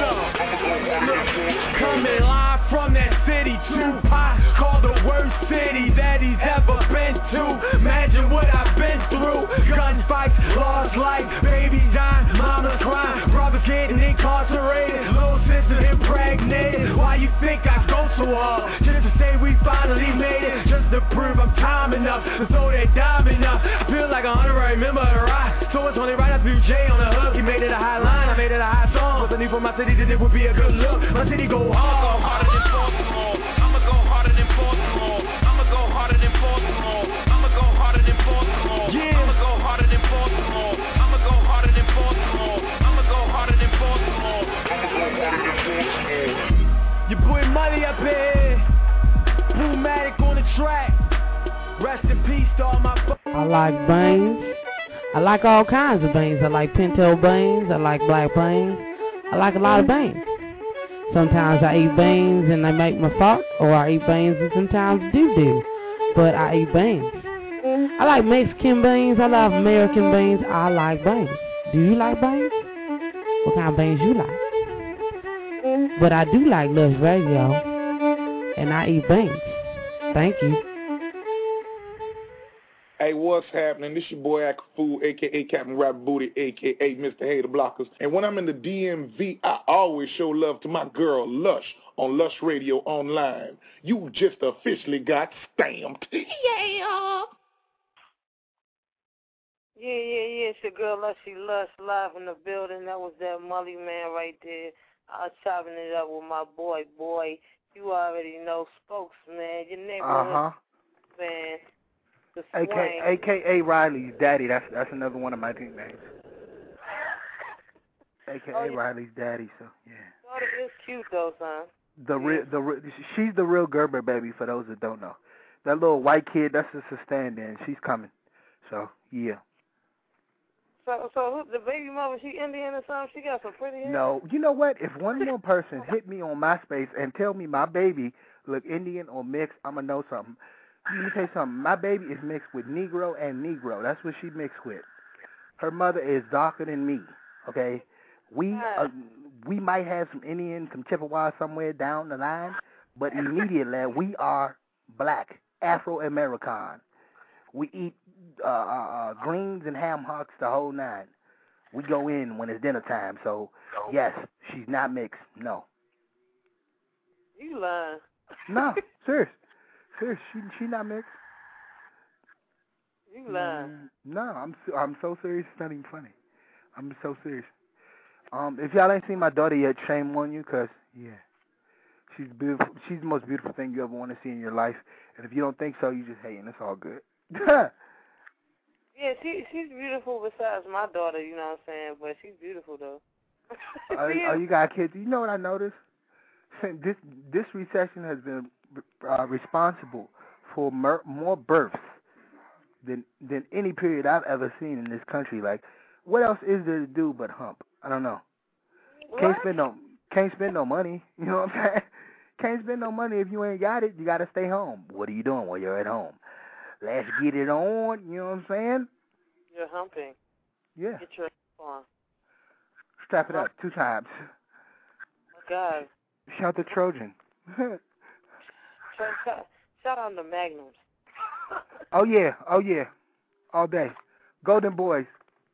though. Coming live from that city, Tupac called the worst city that he's ever been to. Imagine what I've been through. Gunfights, lost life, babies dying, mama's crying, brothers getting incarcerated, little sisters impregnated. Why you think I go so hard? Just to say we finally made it, just to prove I'm time enough, to throw that diamond up. I feel like a honorary member of the rock, so it's only right I threw Jay on the hook. He made it a high line, I made it a high song. What's the need for my city that it would be a good look? My city go hard. I'ma go harder than Baltimore. I'ma go harder than Baltimore. I'ma go harder than Baltimore. I'ma go harder than Baltimore. Yeah. I'ma go harder than Baltimore. I'ma go harder than Baltimore. I'ma go harder than Baltimore. Your boy Money up here. Boomatic on the track. Rest in peace to all my f- I like beans. I like all kinds of beans. I like pinto beans. I like black beans. I like a lot of beans. Sometimes I eat beans and they make me fart, or I eat beans and sometimes do-do. But I eat beans. I like Mexican beans. I love American beans. I like beans. Do you like beans? What kind of beans you like? But I do like Lush Radio, and I eat beans. Thank you. Hey, what's happening? This your boy Akafu, a k a. Captain Rabbit Booty, a k a. Mister Hater Blockers. And when I'm in the D M V, I always show love to my girl, Lush, on Lush Radio Online. You just officially got stamped. Yeah! Yeah, yeah, yeah. It's your girl, Lushy Lush, live in the building. That was that Mully man right there. I was chopping it up with my boy, boy. You already know, spokesman. Your neighborhood uh-huh. man. A K A K A Riley's daddy. That's that's another one of my nicknames. A K A oh, yeah. Riley's daddy. So yeah. Daughter is cute though, son. The yeah. real, the re, she's the real Gerber baby. For those that don't know, that little white kid. That's just a stand-in. She's coming. So yeah. So so the baby mother, she Indian or something? She got some pretty hair. No, you know what? If one more person hit me on MySpace and tell me my baby look Indian or mixed, I'ma know something. Let me tell you something. My baby is mixed with Negro and Negro. That's what she mixed with. Her mother is darker than me. Okay, we uh, we might have some Indian, some Chippewa somewhere down the line, but immediately we are black, Afro-American. We eat uh, uh, greens and ham hocks the whole nine. We go in when it's dinner time. So yes, she's not mixed. No. You lying? No, serious, serious. She she not mixed. You lying? Mm, no, I'm I'm so serious. It's not even funny. I'm so serious. Um, if y'all ain't seen my daughter yet, shame on you, cause yeah, she's beautiful. She's the most beautiful thing you ever want to see in your life. And if you don't think so, you just hating. It's all good. Yeah, she she's beautiful besides my daughter, you know what I'm saying? But she's beautiful though. oh, oh, you got kids. You know what I noticed? This this recession has been uh, responsible for mer- more births than than any period I've ever seen in this country. Like, what else is there to do but hump? I don't know. What? Can't spend no can't spend no money. You know what I'm saying? Can't spend no money if you ain't got it. You got to stay home. What are you doing while you're at home? Let's get it on. You know what I'm saying? You're humping. Yeah. Get your on. Strap it up two times. Oh God. Shout the Trojan. shout, shout, shout out the Magnums. Oh yeah, oh yeah, all day. Golden Boys.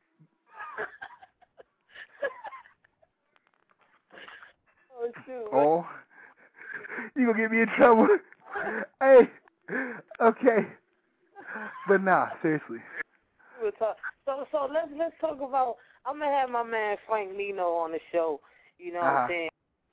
Oh shoot. Oh, you gonna get me in trouble? Hey, okay, but nah, seriously. We'll talk. So so let's let's talk about. I'm gonna have my man Frank Nino on the show. You know uh-huh. what I'm saying?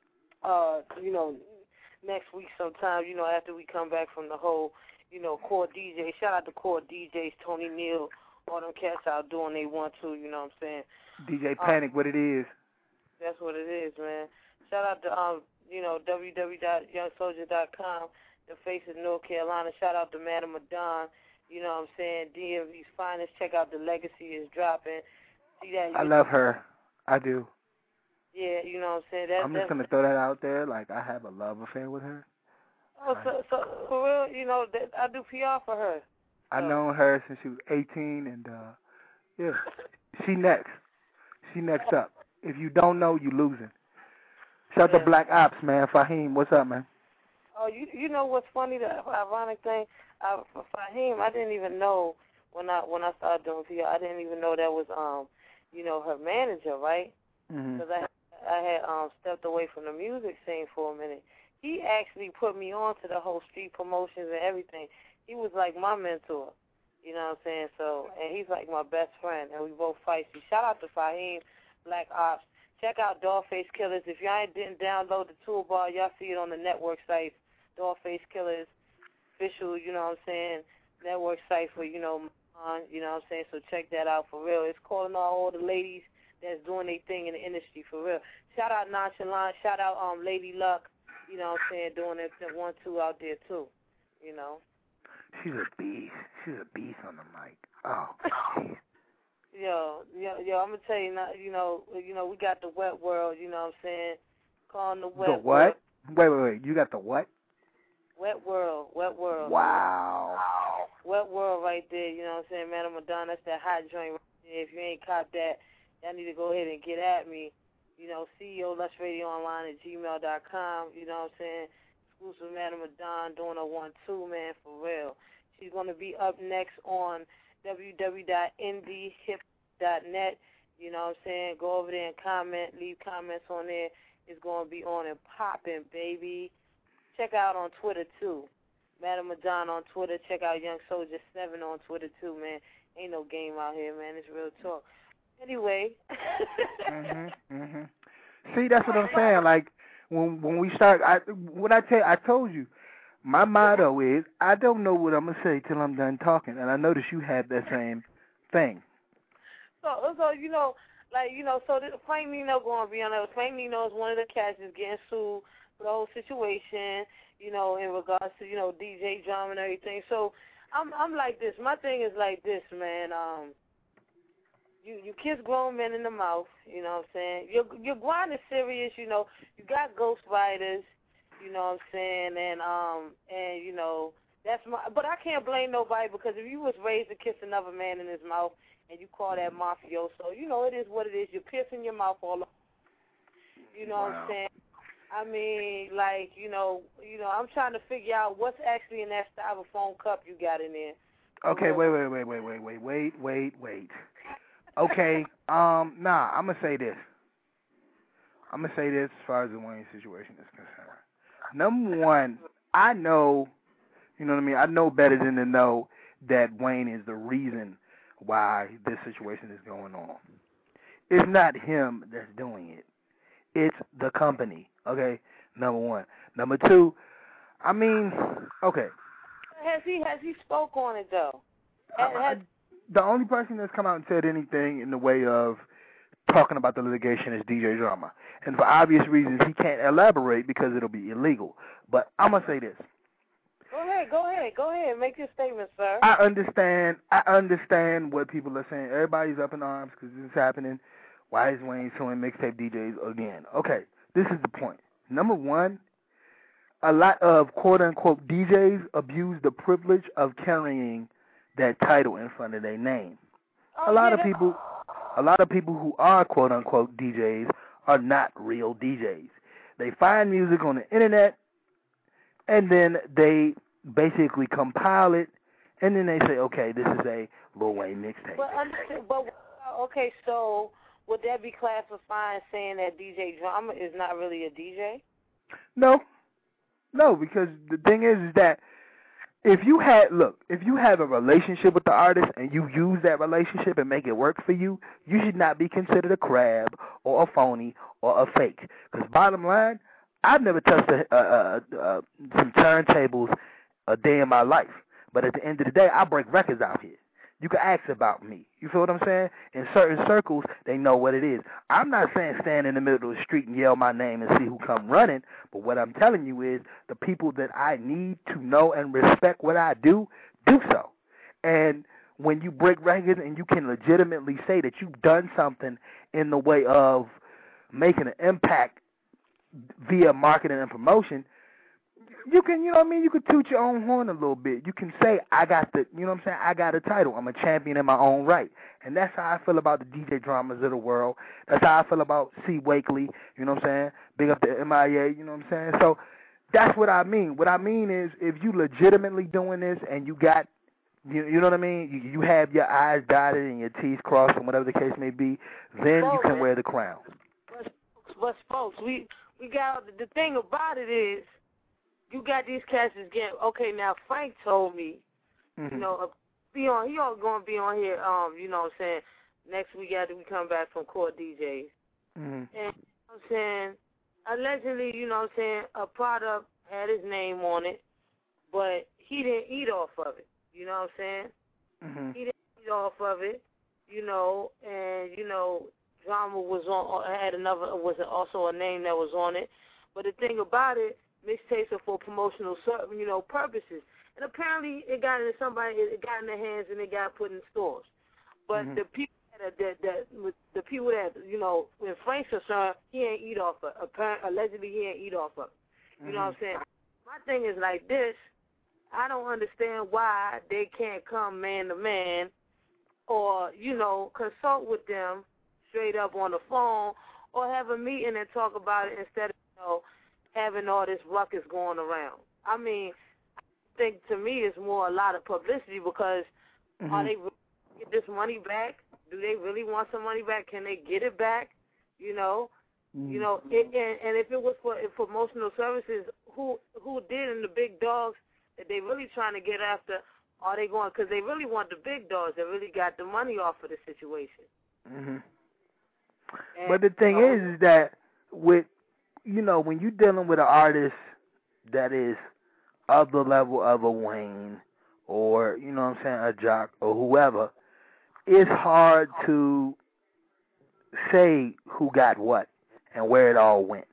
Uh, you know, next week sometime, you know, after we come back from the whole, you know, core D J. Shout out to core D Js, Tony Neal, all them cats out doing they want to, you know what I'm saying? D J Panic, um, what it is. That's what it is, man. Shout out to, um, you know, w w w dot young soldier dot com, the face of North Carolina. Shout out to Madam Madon, you know what I'm saying? D M V's finest. Check out The Legacy is dropping. See that? I love her. I do. Yeah, you know what I'm saying? That, I'm just going to throw that out there. Like, I have a love affair with her. Oh, so, so for real, you know, that I do P R for her. I so. known her since she was eighteen, and, uh, yeah, she next. She next up. If you don't know, you losing. Shout out yeah. to Black Ops, man. Fahim, what's up, man? Oh, you you know what's funny? The ironic thing, I, for Fahim, I didn't even know when I when I started doing P R. I didn't even know that was um, you know, her manager, right? Because mm-hmm. I I had um stepped away from the music scene for a minute. He actually put me on to the whole street promotions and everything. He was like my mentor, you know what I'm saying? So, and he's like my best friend, and we both feisty. Shout out to Fahim, Black Ops. Check out Dollface Killers. If y'all didn't download the toolbar, y'all see it on the network sites. Dollface Killers, official, you know what I'm saying, network site for, you know, uh, you know what I'm saying? So check that out for real. It's calling all the ladies that's doing their thing in the industry for real. Shout out Nonchalant. Shout out um Lady Luck. You know what I'm saying? Doing it one two out there too. You know. She's a beast. She's a beast on the mic. Oh. Geez. yo, yo, yo. I'm gonna tell you, now, you know, you know, we got the wet world. You know what I'm saying? Calling the wet. The what? World. Wait, wait, wait. You got the what? Wet world. Wet world. Wow. Wet world right there. You know what I'm saying? Madam Madonna, that's that hot joint right there. If you ain't caught that, y'all need to go ahead and get at me. You know, C E O Lush Radio Online at gmail dot com. You know what I'm saying? Exclusive Madam Madonna doing a one two, man, for real. She's going to be up next on w w w dot indie hip dot net. You know what I'm saying? Go over there and comment. Leave comments on there. It's going to be on and popping, baby. Check out on Twitter, too. Madam Madonna on Twitter. Check out Young Soldier seven on Twitter, too, man. Ain't no game out here, man. It's real talk. Anyway. mhm, mhm. See, that's what I'm saying. Like when when we start, I what I tell, I told you, my motto is I don't know what I'm gonna say till I'm done talking, and I noticed you had that same thing. So, so you know, like you know, so the Frank Nino going to be on there. Frank Nino is one of the cats that's getting sued for the whole situation. You know, in regards to you know D J drama and everything. So I'm I'm like this. My thing is like this, man. Um. You you kiss grown men in the mouth, you know what I'm saying? Your your grind is serious, you know. You got ghostwriters, you know what I'm saying, and um and you know that's my. But I can't blame nobody because if you was raised to kiss another man in his mouth and you call that mafioso, you know it is what it is. You're piercing your mouth all over. You know wow. what I'm saying? I mean, like you know, you know, I'm trying to figure out what's actually in that styrofoam cup you got in there. Okay, wait, wait, wait, wait, wait, wait, wait, wait, wait. Okay, um, nah, I'm gonna say this. I'm gonna say this as far as the Wayne situation is concerned. Number one, I know, you know what I mean. I know better than to know that Wayne is the reason why this situation is going on. It's not him that's doing it. It's the company. Okay, number one. Number two, I mean, okay. Has he has he spoke on it though? Has, I, I, the only person that's come out and said anything in the way of talking about the litigation is D J Drama, and for obvious reasons he can't elaborate because it'll be illegal. But I'm gonna say this. Go ahead, go ahead, go ahead. Make your statement, sir. I understand. I understand what people are saying. Everybody's up in arms because this is happening. Why is Wayne suing mixtape D Js again? Okay, this is the point. Number one, a lot of quote-unquote D Js abuse the privilege of carrying that title in front of their name. Oh, a lot yeah, of people, a lot of people who are quote-unquote D Js are not real D Js. They find music on the internet, and then they basically compile it, and then they say, okay, this is a Lil Wayne mixtape. But, but okay, so would that be classifying saying that D J Drama is not really a D J? No. No, because the thing is, is that if you had, look, if you have a relationship with the artist and you use that relationship and make it work for you, you should not be considered a crab or a phony or a fake. Because bottom line, I've never touched a, uh, uh, uh, some turntables a day in my life. But at the end of the day, I break records out here. You can ask about me. You feel what I'm saying? In certain circles, they know what it is. I'm not saying stand in the middle of the street and yell my name and see who come running, but what I'm telling you is the people that I need to know and respect what I do, do so. And when you break records and you can legitimately say that you've done something in the way of making an impact via marketing and promotion, you can, you know what I mean, you can toot your own horn a little bit. You can say, I got the, you know what I'm saying, I got a title. I'm a champion in my own right. And that's how I feel about the D J Dramas of the world. That's how I feel about C. Wakely, you know what I'm saying, big up the M I A, you know what I'm saying. So that's what I mean. What I mean is if you legitimately doing this and you got, you, you know what I mean, you, you have your I's dotted and your T's crossed and whatever the case may be, then you can wear the crown. But, but folks, we, we got, the thing about it is, you got these cats is getting, okay, now Frank told me, mm-hmm. you know, uh, be on, he all going to be on here, um, you know what I'm saying, next week after we come back from Court D Js. Mm-hmm. And, you know what I'm saying, allegedly, you know what I'm saying, a product had his name on it, but he didn't eat off of it, you know what I'm saying? Mm-hmm. He didn't eat off of it, you know, and, you know, Drama was on, had another, was also a name that was on it. But the thing about it, mixtapes are for promotional, you know, purposes. And apparently it got into somebody, it got in their hands and it got put in stores. But mm-hmm. the people that, that, that, the people that, you know, when Frank's concerned, he ain't eat off of it. Apparently, allegedly he ain't eat off of it. You mm-hmm. know what I'm saying? My thing is like this. I don't understand why they can't come man to man or, you know, consult with them straight up on the phone or have a meeting and talk about it instead of, you know, having all this ruckus going around. I mean, I think to me it's more a lot of publicity because mm-hmm. are they really get this money back? Do they really want some money back? Can they get it back? You know, mm-hmm. you know, it, and, and if it was for for promotional services, who who did in the big dogs that they really trying to get after? Are they going because they really want the big dogs that really got the money off of the situation? Mm-hmm. But the thing uh, is, is that with you know, when you're dealing with an artist that is of the level of a Wayne or, you know what I'm saying, a Jock or whoever, it's hard to say who got what and where it all went.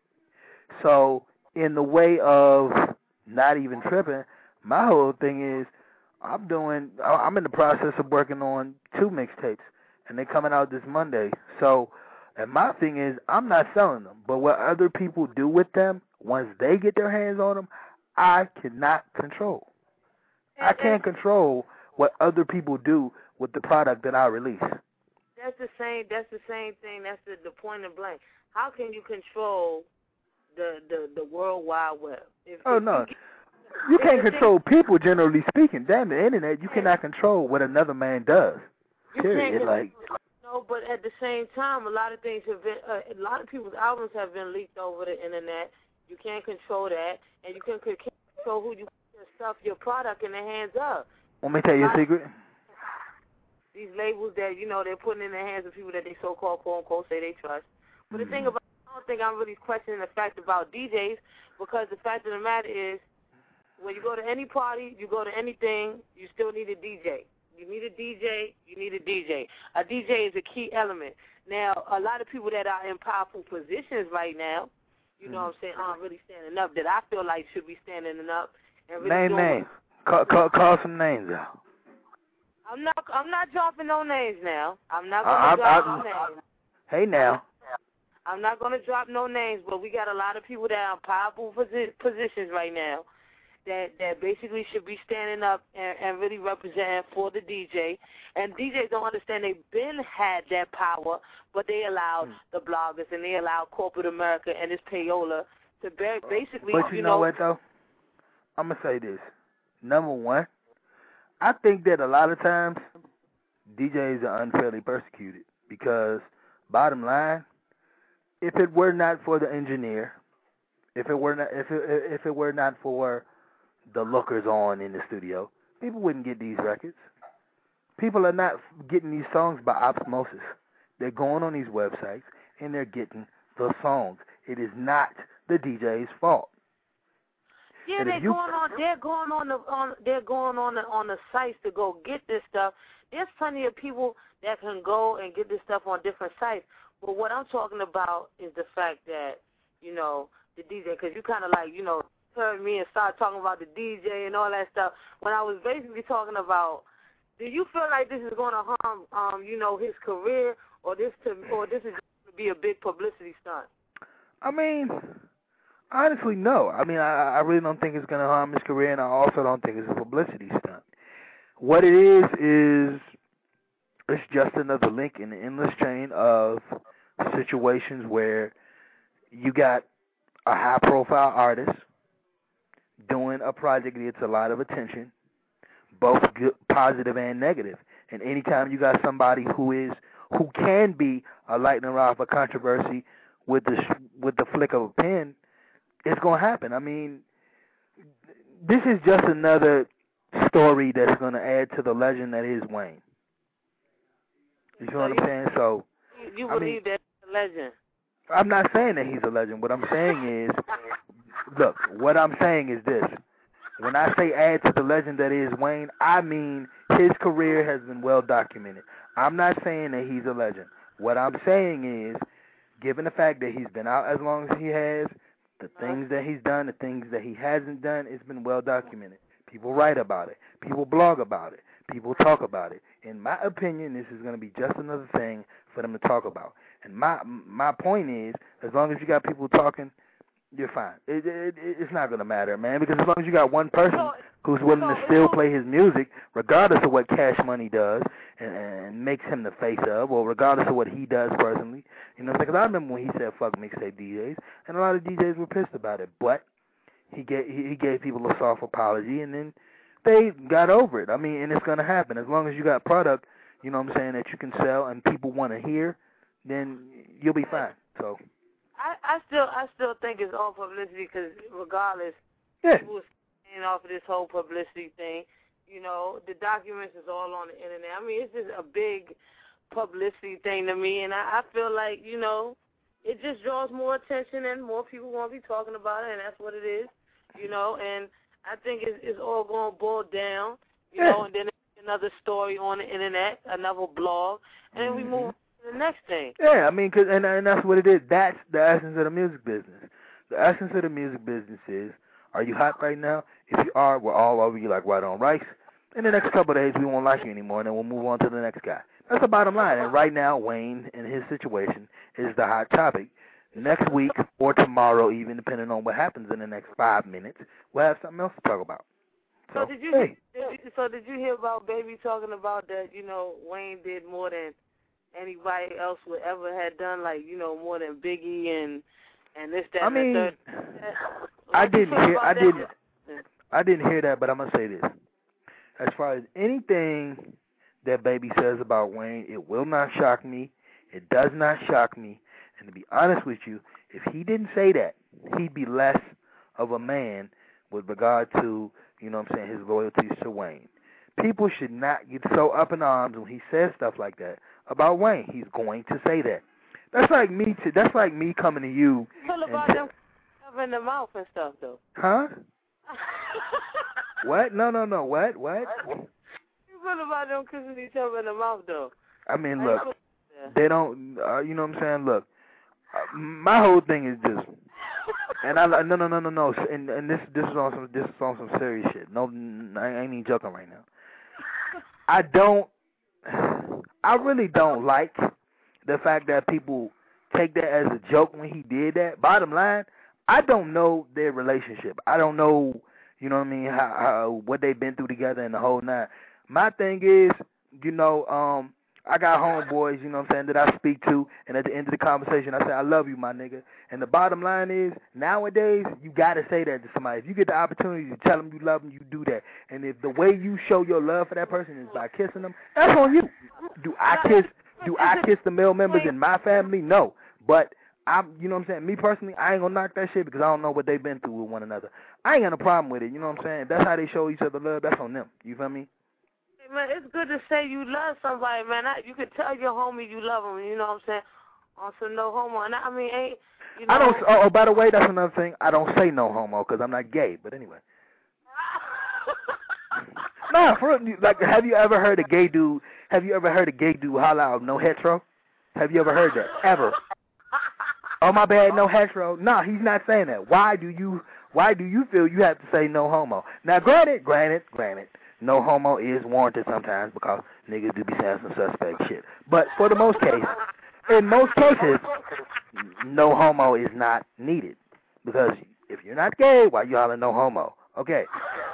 So in the way of not even tripping, my whole thing is I'm doing, I'm in the process of working on two mixtapes, and they're coming out this Monday. So and my thing is, I'm not selling them. But what other people do with them, once they get their hands on them, I cannot control. I can't control what other people do with the product that I release. That's the same. That's the same thing. That's the, the point of blank. How can you control the the, the World Wide Web? If, oh if no. You get You can't control people, generally speaking. Damn, the internet, you cannot control what another man does. You Period. can't Like, no, but at the same time, a lot of things have been, uh, a lot of people's albums have been leaked over the internet. You can't control that, and you can't control who you put your stuff, your product in the hands of. Want me to tell you a secret? These labels that, you know, they're putting in the hands of people that they so-called, quote-unquote, say they trust. But the thing about, I don't think I'm really questioning the fact about D Js, because the fact of the matter is, when you go to any party, you go to anything, you still need a D J. You need a D J, you need a D J. A D J is a key element. Now, a lot of people that are in powerful positions right now, you know what I'm saying, aren't really standing up, that I feel like should be standing up. And really name names. Call, call, call some names out. I'm not I'm not dropping no names now. I'm not going to drop no names. Hey, now. I'm not going to drop no names, but we got a lot of people that are in powerful posi- positions right now that, that basically should be standing up and, and really representing for the D J. And D Js don't understand they've been had that power, but they allowed mm. the bloggers and they allowed corporate America and this payola to basically, But you, you know, know what, though? I'm going to say this. Number one, I think that a lot of times D Js are unfairly persecuted because, bottom line, if it were not for the engineer, if it were not, if it, if it were not for the lookers on in the studio, people wouldn't get these records. People are not getting these songs by osmosis. They're going on these websites and they're getting the songs. It is not the D J's fault. Yeah, they're you, going on. They're going on the on. They're going on the, on the sites to go get this stuff. There's plenty of people that can go and get this stuff on different sites. But what I'm talking about is the fact that, you know, the D J, because you kind of like, you know, heard me and started talking about the D J and all that stuff. When I was basically talking about, do you feel like this is going to harm, um, you know, his career, or this to, or this is going to be a big publicity stunt? I mean. Honestly, no. I mean, I, I really don't think it's going to harm his career, and I also don't think it's a publicity stunt. What it is, is it's just another link in the endless chain of situations where you got a high-profile artist doing a project that gets a lot of attention, both good, positive and negative. And anytime you got somebody who is who can be a lightning rod for controversy with the with the flick of a pen, it's going to happen. I mean, this is just another story that's going to add to the legend that is Wayne. You know what I'm saying? So, you, you I believe mean, that's a legend? I'm not saying that he's a legend. What I'm saying is, look, what I'm saying is this. When I say add to the legend that is Wayne, I mean his career has been well documented. I'm not saying that he's a legend. What I'm saying is, given the fact that he's been out as long as he has, the things that he's done, the things that he hasn't done, it's been well documented. People write about it. People blog about it. People talk about it. In my opinion, this is going to be just another thing for them to talk about. And my my point is, as long as you got people talking, you're fine. It, it, it's not going to matter, man, because as long as you got one person who's willing to still play his music, regardless of what Cash Money does and, and makes him the face of, or regardless of what he does personally, you know, because I remember when he said fuck mixtape D Js, and a lot of D Js were pissed about it, but he gave, he gave people a soft apology, and then they got over it. I mean, and it's going to happen. As long as you got product, you know what I'm saying, that you can sell and people want to hear, then you'll be fine. So I, I still I still think it's all publicity because regardless, yeah. people are staying off of this whole publicity thing. You know, the documents is all on the internet. I mean, it's just a big publicity thing to me, and I, I feel like, you know, it just draws more attention and more people want to be talking about it, and that's what it is, you know, and I think it's, it's all going to boil down, you yeah. know, and then another story on the internet, another blog, and then we move on to the next thing. Yeah, I mean, cause, and, and that's what it is. That's the essence of the music business. The essence of the music business is, are you hot right now? If you are, we're all over you like white on rice. In the next couple of days, we won't like you anymore, and then we'll move on to the next guy. That's the bottom line. And right now, Wayne and his situation is the hot topic. Next week or tomorrow, even depending on what happens in the next five minutes, we'll have something else to talk about. So, so did you? Hey. Did you so did you hear about Baby talking about that? You know, Wayne did more than anybody else would ever had done. Like, you know, more than Biggie and and this that. I and mean, the third. I didn't hear. I didn't. I didn't hear that, but I'm gonna say this. As far as anything that Baby says about Wayne, it will not shock me. It does not shock me. And to be honest with you, if he didn't say that, he'd be less of a man with regard to, you know what I'm saying, his loyalties to Wayne. People should not get so up in arms when he says stuff like that about Wayne. He's going to say that. That's like me. To, that's like me coming to you. What about them stuff in the mouth and stuff, though? Huh? What? No, no, no. What? What? What about them kissing each other in the mouth, though? I mean, look, they don't. Uh, you know what I'm saying? Look, uh, my whole thing is this. And I no no no no no. And and this this is on some this is on some serious shit. No, I ain't even joking right now. I don't. I really don't like the fact that people take that as a joke when he did that. Bottom line, I don't know their relationship. I don't know, you know what I mean, how, how what they've been through together and the whole nine. My thing is, you know, um, I got homeboys, you know what I'm saying, that I speak to, and at the end of the conversation, I say, I love you, my nigga. And the bottom line is, nowadays, you got to say that to somebody. If you get the opportunity to tell them you love them, you do that. And if the way you show your love for that person is by kissing them, that's on you. Do I kiss Do I kiss the male members in my family? No. But, I'm, you know what I'm saying, me personally, I ain't going to knock that shit because I don't know what they've been through with one another. I ain't got a problem with it, you know what I'm saying? If that's how they show each other love, that's on them. You feel me? Man, it's good to say you love somebody, man. I, you can tell your homie you love him, you know what I'm saying? On some no homo. And I, I mean, ain't, you know. I don't, oh, oh, by the way, that's another thing. I don't say no homo because I'm not gay, but anyway. Nah, for like, have you ever heard a gay dude, have you ever heard a gay dude holler out no hetero? Have you ever heard that? Ever? Oh, my bad, no hetero. Nah, he's not saying that. Why do you, why do you feel you have to say no homo? Now, granted, granted, granted. No homo is warranted sometimes because niggas do be saying some suspect shit. But for the most case, in most cases, no homo is not needed. Because if you're not gay, why you hollering no homo? Okay.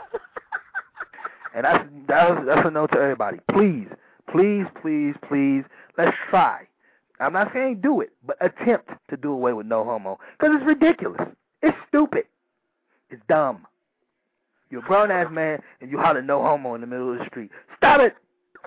And that's, that's, that's a note to everybody. Please, please, please, please, let's try. I'm not saying do it, but attempt to do away with no homo. Because it's ridiculous. It's stupid. It's dumb. You're a grown-ass man, and you holler no homo in the middle of the street. Stop it!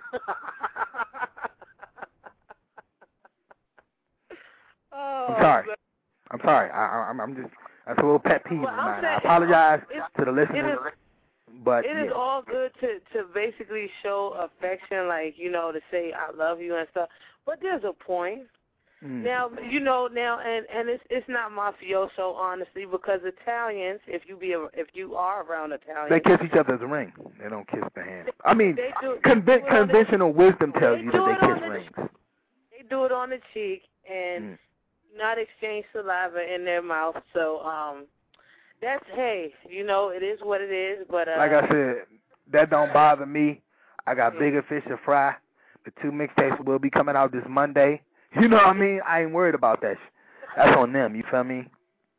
Oh, I'm sorry. man. I'm sorry. I, I, I'm just, that's a little pet peeve well, of mine. saying, I apologize it, to the listeners, it is, but It yeah. is all good to, to basically show affection, like, you know, to say I love you and stuff. But there's a point. Mm. Now, you know, now, and, and it's it's not mafioso, honestly, because Italians, if you be a, if you are around Italians, They kiss each other's ring. They don't kiss the hand. I mean, they do, conven- they do conventional the, wisdom tells they you that they kiss the, rings. They do it on the cheek and Mm. not exchange saliva in their mouth. So, um, that's, hey, you know, it is what it is. But uh, like I said, that don't bother me. I got bigger fish to fry. The two mixtapes will be coming out this Monday. You know what I mean? I ain't worried about that. That's on them. You feel me?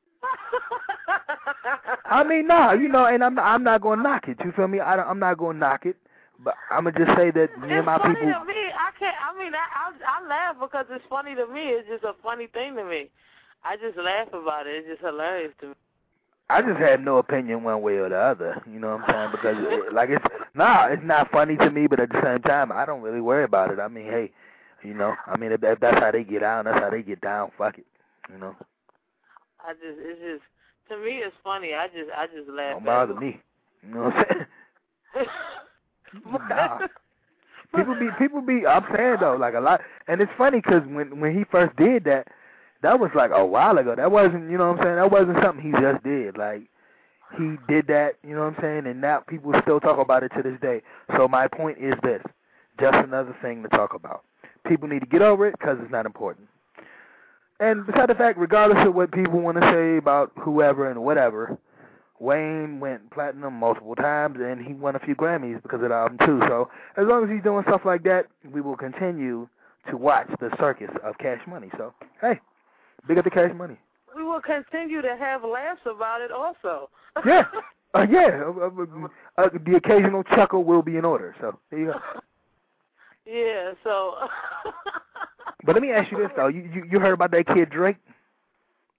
I mean, nah, you know, and I'm I'm not gonna knock it. You feel me? I don't, I'm not gonna knock it, but I'm gonna just say that me and my it's funny people. to me. I can't. I mean, I, I I laugh because it's funny to me. It's just a funny thing to me. I just laugh about it. It's just hilarious to me. I just have no opinion one way or the other. You know what I'm saying? Because it, like it's nah, it's not funny to me, but at the same time, I don't really worry about it. I mean, hey. You know, I mean, if, if that's how they get down, that's how they get down. Fuck it, you know. I just, it's just, to me, it's funny. I just, I just laugh. Don't bother me. You know what I'm saying? Nah. People be, people be. I'm saying though, like a lot, and it's funny because when when he first did that, that was like a while ago. That wasn't, you know what I'm saying? That wasn't something he just did. Like he did that, you know what I'm saying? And now people still talk about it to this day. So my point is this: just another thing to talk about. People need to get over it because it's not important. And besides the fact, regardless of what people want to say about whoever and whatever, Wayne went platinum multiple times and he won a few Grammys because of the album too. So as long as he's doing stuff like that, we will continue to watch the circus of Cash Money. So, hey, big up the Cash Money. We will continue to have laughs about it also. Yeah. Uh, yeah. Uh, uh, uh, the occasional chuckle will be in order. So there you go. Yeah, so. But let me ask you this though: you, you you heard about that kid Drake?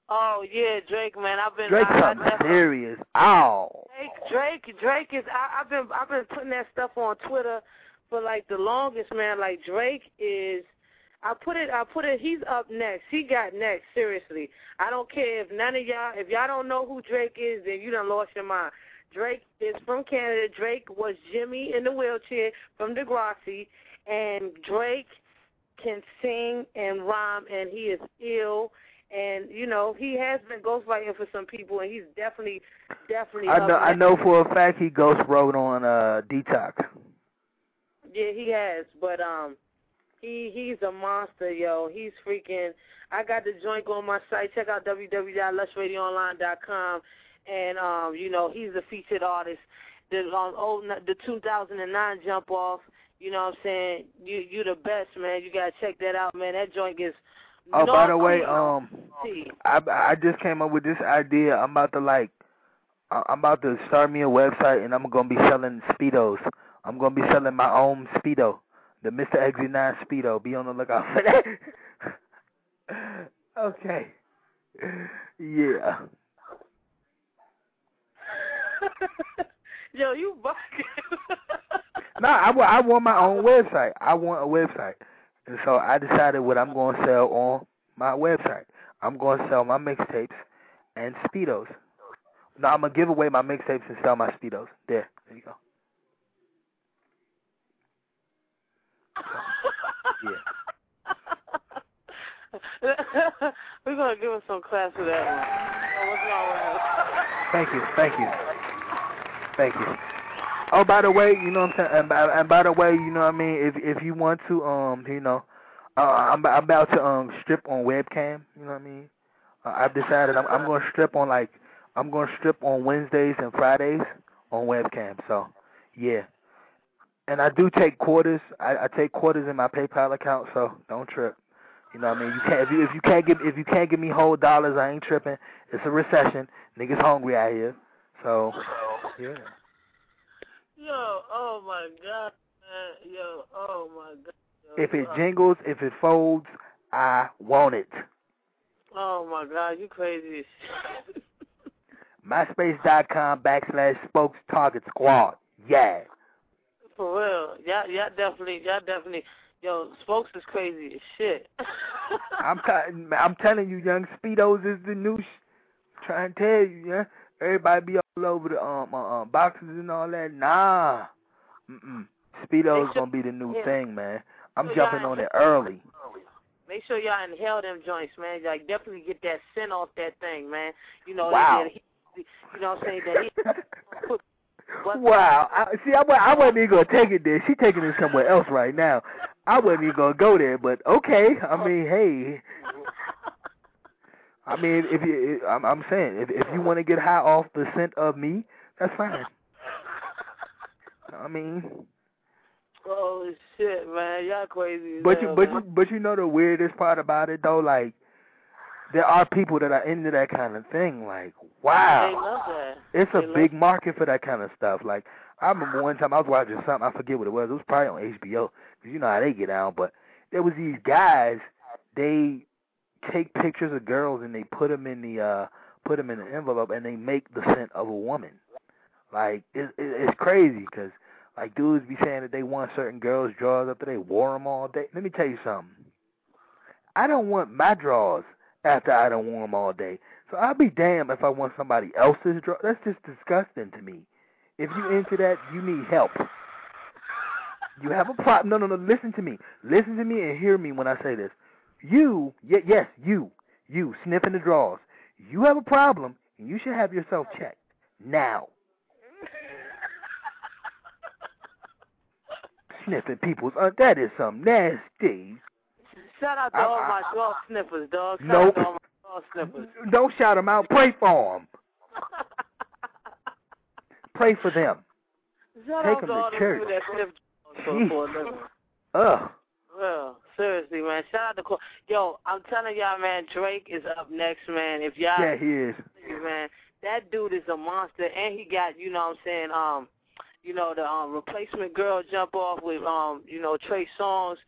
Oh yeah, Drake, man. I've been Drake I, something I, serious. Oh. Drake, Drake, Drake is. I, I've been, I've been putting that stuff on Twitter for like the longest, man. Like Drake is. I put it, I put it. He's up next. He got next. Seriously, I don't care if none of y'all, if y'all don't know who Drake is, then you done lost your mind. Drake is from Canada. Drake was Jimmy in the wheelchair from Degrassi, and Drake can sing and rhyme, and he is ill. And you know he has been ghostwriting for some people, and he's definitely, definitely. I know. I know for a fact he ghost wrote on uh, Detox. Yeah, he has, but um, he he's a monster, yo. He's freaking. I got the joint on my site. Check out w w w dot lush radio online dot com, and um, you know he's a featured artist. The um, old the two thousand nine jump off. You know what I'm saying? You you the best, man. You gotta check that out, man. That joint is. Oh, no by the way, clean. um, I I just came up with this idea. I'm about to like, I'm about to start me a website, and I'm gonna be selling Speedos. I'm gonna be selling my own Speedo, the Mister X nine Speedo. Be on the lookout for that. Okay. Yeah. Yo, you bugging. No, I, I want my own website. I want a website. And so I decided what I'm going to sell on my website. I'm going to sell my mixtapes and Speedos. No, I'm going to give away my mixtapes and sell my Speedos. There. There you go. So, yeah. We're going to give him some class for that one. Oh, what's wrong with him? Thank you. Thank you. Thank you. Oh, by the way, you know what I'm saying, and by, and by the way, you know what I mean, if if you want to, um, you know, uh, I'm, I'm about to um strip on webcam, you know what I mean. Uh, I've decided I'm, I'm going to strip on like I'm going to strip on Wednesdays and Fridays on webcam. So, yeah, and I do take quarters. I, I take quarters in my PayPal account, so don't trip. You know what I mean? You can't if you if you can't give if you can't give me whole dollars, I ain't tripping. It's a recession. Niggas hungry out here, so yeah. Yo, oh my God, man. Yo, oh my God. Yo, If it uh, jingles, if it folds, I want it. Oh my God, you crazy as shit. MySpace.com backslash spokes target squad. Yeah. For real. Y'all, y'all definitely, y'all definitely, yo, Spokes is crazy as shit. I'm, t- I'm telling you, young Speedos is the new sh- trying to tell you, yeah. Everybody be all over the um, uh, um boxes and all that. Nah. Mm-mm. Speedo's going to be the new yeah. thing, man. I'm so jumping on it early. Make sure y'all inhale them joints, man. Like, definitely get that scent off that thing, man. You know, wow. That he, you know what I'm saying? That he put, wow. I, see, I, I wasn't even going to take it there. She's taking it somewhere else right now. I wasn't even going to go there, but okay. I mean, hey. I mean, if you, I'm, I'm saying, if if you want to get high off the scent of me, that's fine. I mean, oh shit, man, y'all crazy. But hell, you, but man. you, but you know the weirdest part about it though, like there are people that are into that kind of thing. Like, wow, they love that. It's they a big market for that kind of stuff. Like, I remember one time I was watching something, I forget what it was. It was probably on H B O because you know how they get down. But there was these guys, they take pictures of girls and they put them in the uh put them in an envelope and they make the scent of a woman. Like it, it, it's crazy because like dudes be saying that they want certain girls' drawers after they wore them all day. Let me tell you something. I don't want my drawers after I don't wore them all day. So I'll be damned if I want somebody else's drawers. That's just disgusting to me. If you into that, you need help. You have a problem. No, no, no. Listen to me. Listen to me and hear me when I say this. You, y- yes, you, you, sniffing the drawers. You have a problem, and you should have yourself checked now. Sniffing people's, uh, that is some nasty. Shout out to I, all I, my dog sniffers, dog. Shout nope. out to all my dog sniffers. Don't shout them out. Pray for them. Pray for them. Shout Take out them to all to the church. people that sniff for, for a living. Ugh. Well, seriously, man. Shout out to Cor- Yo, I'm telling y'all, man, Drake is up next, man. If y'all, yeah, he is. Man, that dude is a monster, and he got, you know what I'm saying, um, you know, the um, replacement girl jump off with, um, you know, Trey Songz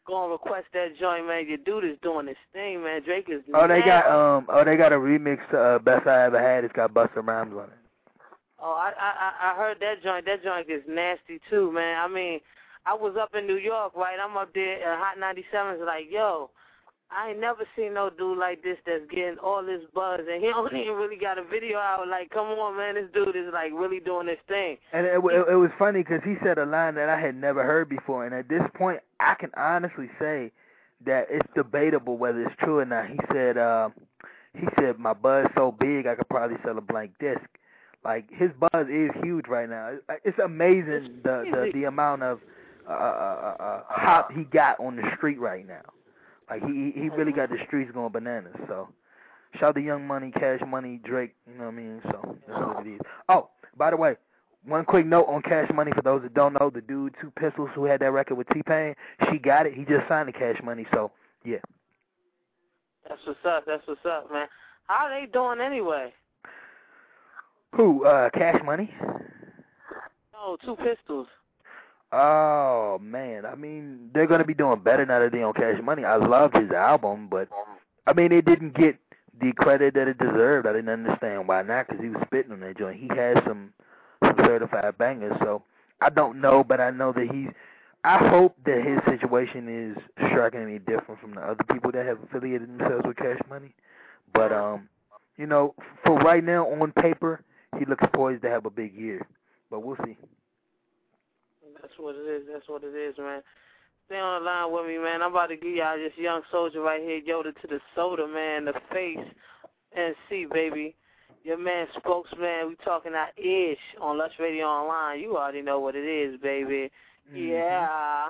go and request that joint, man. Your dude is doing his thing, man. Drake is. Oh, they nasty. got um. Oh, they got a remix to uh, Best I Ever Had. It's got Busta Rhymes on it. Oh, I I I heard that joint. That joint is nasty too, man. I mean, I was up in New York, right? I'm up there at Hot ninety-seven. It's like, yo, I ain't never seen no dude like this that's getting all this buzz, and he don't even really got a video out. Like, come on, man, this dude is like really doing his thing. And it, it, it was funny because he said a line that I had never heard before, and at this point, I can honestly say that it's debatable whether it's true or not. He said, uh, he said, my buzz so big I could probably sell a blank disc. Like, his buzz is huge right now. It's amazing the the, the amount of uh, uh, uh, hop he got on the street right now. Like, he he really got the streets going bananas. So, shout out to Young Money, Cash Money, Drake, you know what I mean? So, that's what it is. Oh, by the way, one quick note on Cash Money for those that don't know, the dude, Two Pistols, who had that record with T-Pain, she got it. He just signed the Cash Money, so, yeah. That's what's up. That's what's up, man. How are they doing anyway? Who, uh, Cash Money? No, Two Pistols. Oh, man. I mean, they're going to be doing better now that they're on Cash Money. I loved his album, but, I mean, it didn't get the credit that it deserved. I didn't understand why not, because he was spitting on that joint. He had some, some certified bangers, so I don't know, but I know that he's, I hope that his situation is strikingly different from the other people that have affiliated themselves with Cash Money. But, um, you know, for right now, on paper, he looks poised to have a big year, but we'll see. That's what it is. That's what it is, man. Stay on the line with me, man. I'm about to give y'all this young soldier right here, Yoda to the soda, man, the face, and see, baby. Your man, spokesman, we talking that ish on Lush Radio Online. You already know what it is, baby. Mm-hmm. Yeah.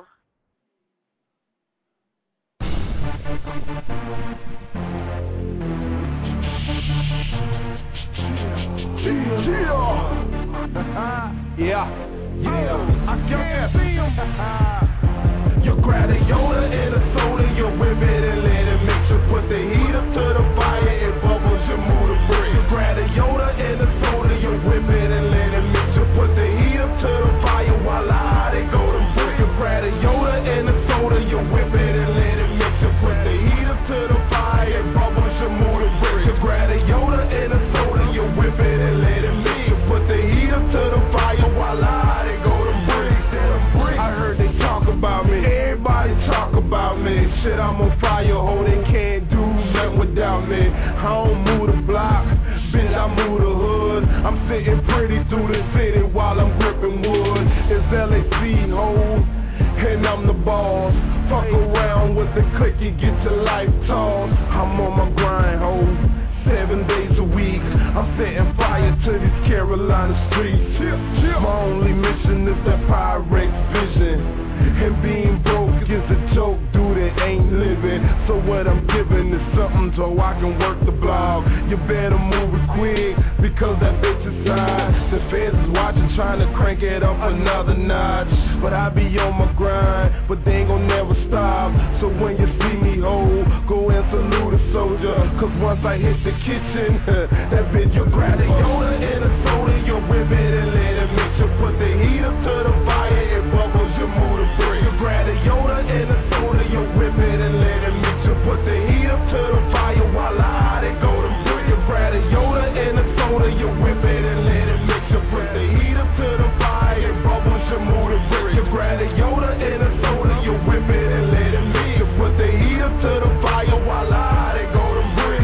Yeah. Yeah. Yeah, I can't see him. You grab a Yoda and a soda, you whip it and let it mix. You put the heat up to the fire and bubbles, you move the brick. You grab a Yoda and a soda, you whip it and let it mix. You put the heat up to the fire, voila, they go to brick. You grab a Yoda and a soda, you whip it and let it mix. You put the heat up to the fire and bubbles, you move the brick. You grab a Yoda and a soda, you whip it and let it mix. You put the heat up to the fire, voila. I heard they talk about me, everybody talk about me. Shit, I'm on fire, ho, they can't do nothing without me. I don't move the block, bitch, I move the hood. I'm sitting pretty through the city while I'm gripping wood. It's L A C, ho, and I'm the boss. Fuck around with the click, you get your life tossed. I'm on my grind, ho, seven days a week. I'm setting fire to these Carolina streets. My only mission is that Pyrex vision. And being broke is a joke, dude, it ain't living. So what I'm giving is something so I can work the blog. You better move it quick, because that bitch is high. The feds is watching, trying to crank it up another notch. But I be on my grind, but they ain't gon' never stop. So when you see me, ho, go and salute a soldier. Cause once I hit the kitchen, that bitch, you grab a Yoda and a soda, you whip it and let it mix. You put the heat up to the fire, it bubbles, you move the brick. You grab a Yoda and a soda, you whip it and let it mix. You put the heat up to the fire, voila, they go to brick. You grab a Yoda and a soda, you whip it and let it mix. You put the heat up to the fire, it bubbles, you move the brick. You grab a Yoda and a soda, you whip it and let it mix. You put the heat up to the fire, voila, they go to brick.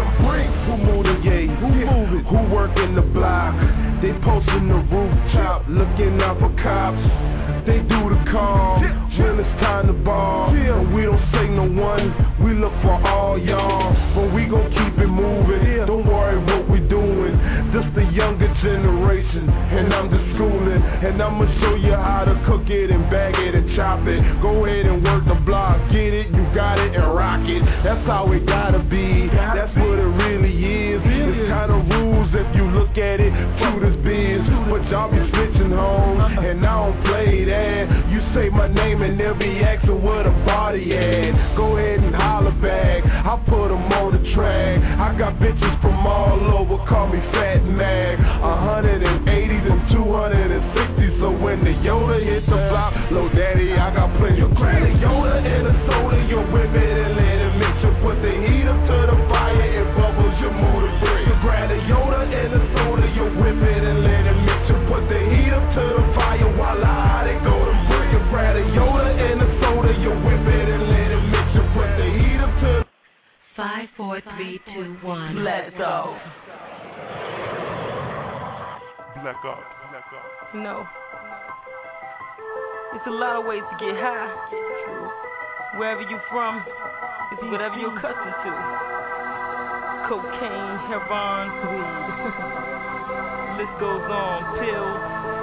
Who move the gate? Who move it? Who working the block? They posting the rooftop, looking out for cops. They do the call when it's time to ball. And we don't say no one, we look for all y'all. But we gon' keep it moving, don't worry what we doing. This the younger generation, and I'm just schooling. And I'ma show you how to cook it and bag it and chop it. Go ahead and work the block, get it, you got it, and rock it. That's how it gotta be, that's what it really is. It's kinda rules if you look at it through this biz. But y'all be switching home, and I don't play that. You say my name and they'll be asking where the body at. Go ahead and holler back, I'll put them on the track. I got bitches from all over, call me Fat Mag. one eighties and two sixties, so when the Yoda hit the block, low daddy, I got plenty of credit. Yoda and a three, two, one. Let's go. Black out. Black out. You know, it's a lot of ways to get high. Wherever you from, it's whatever you're accustomed to. Cocaine, heroin, weed. List goes on, pills,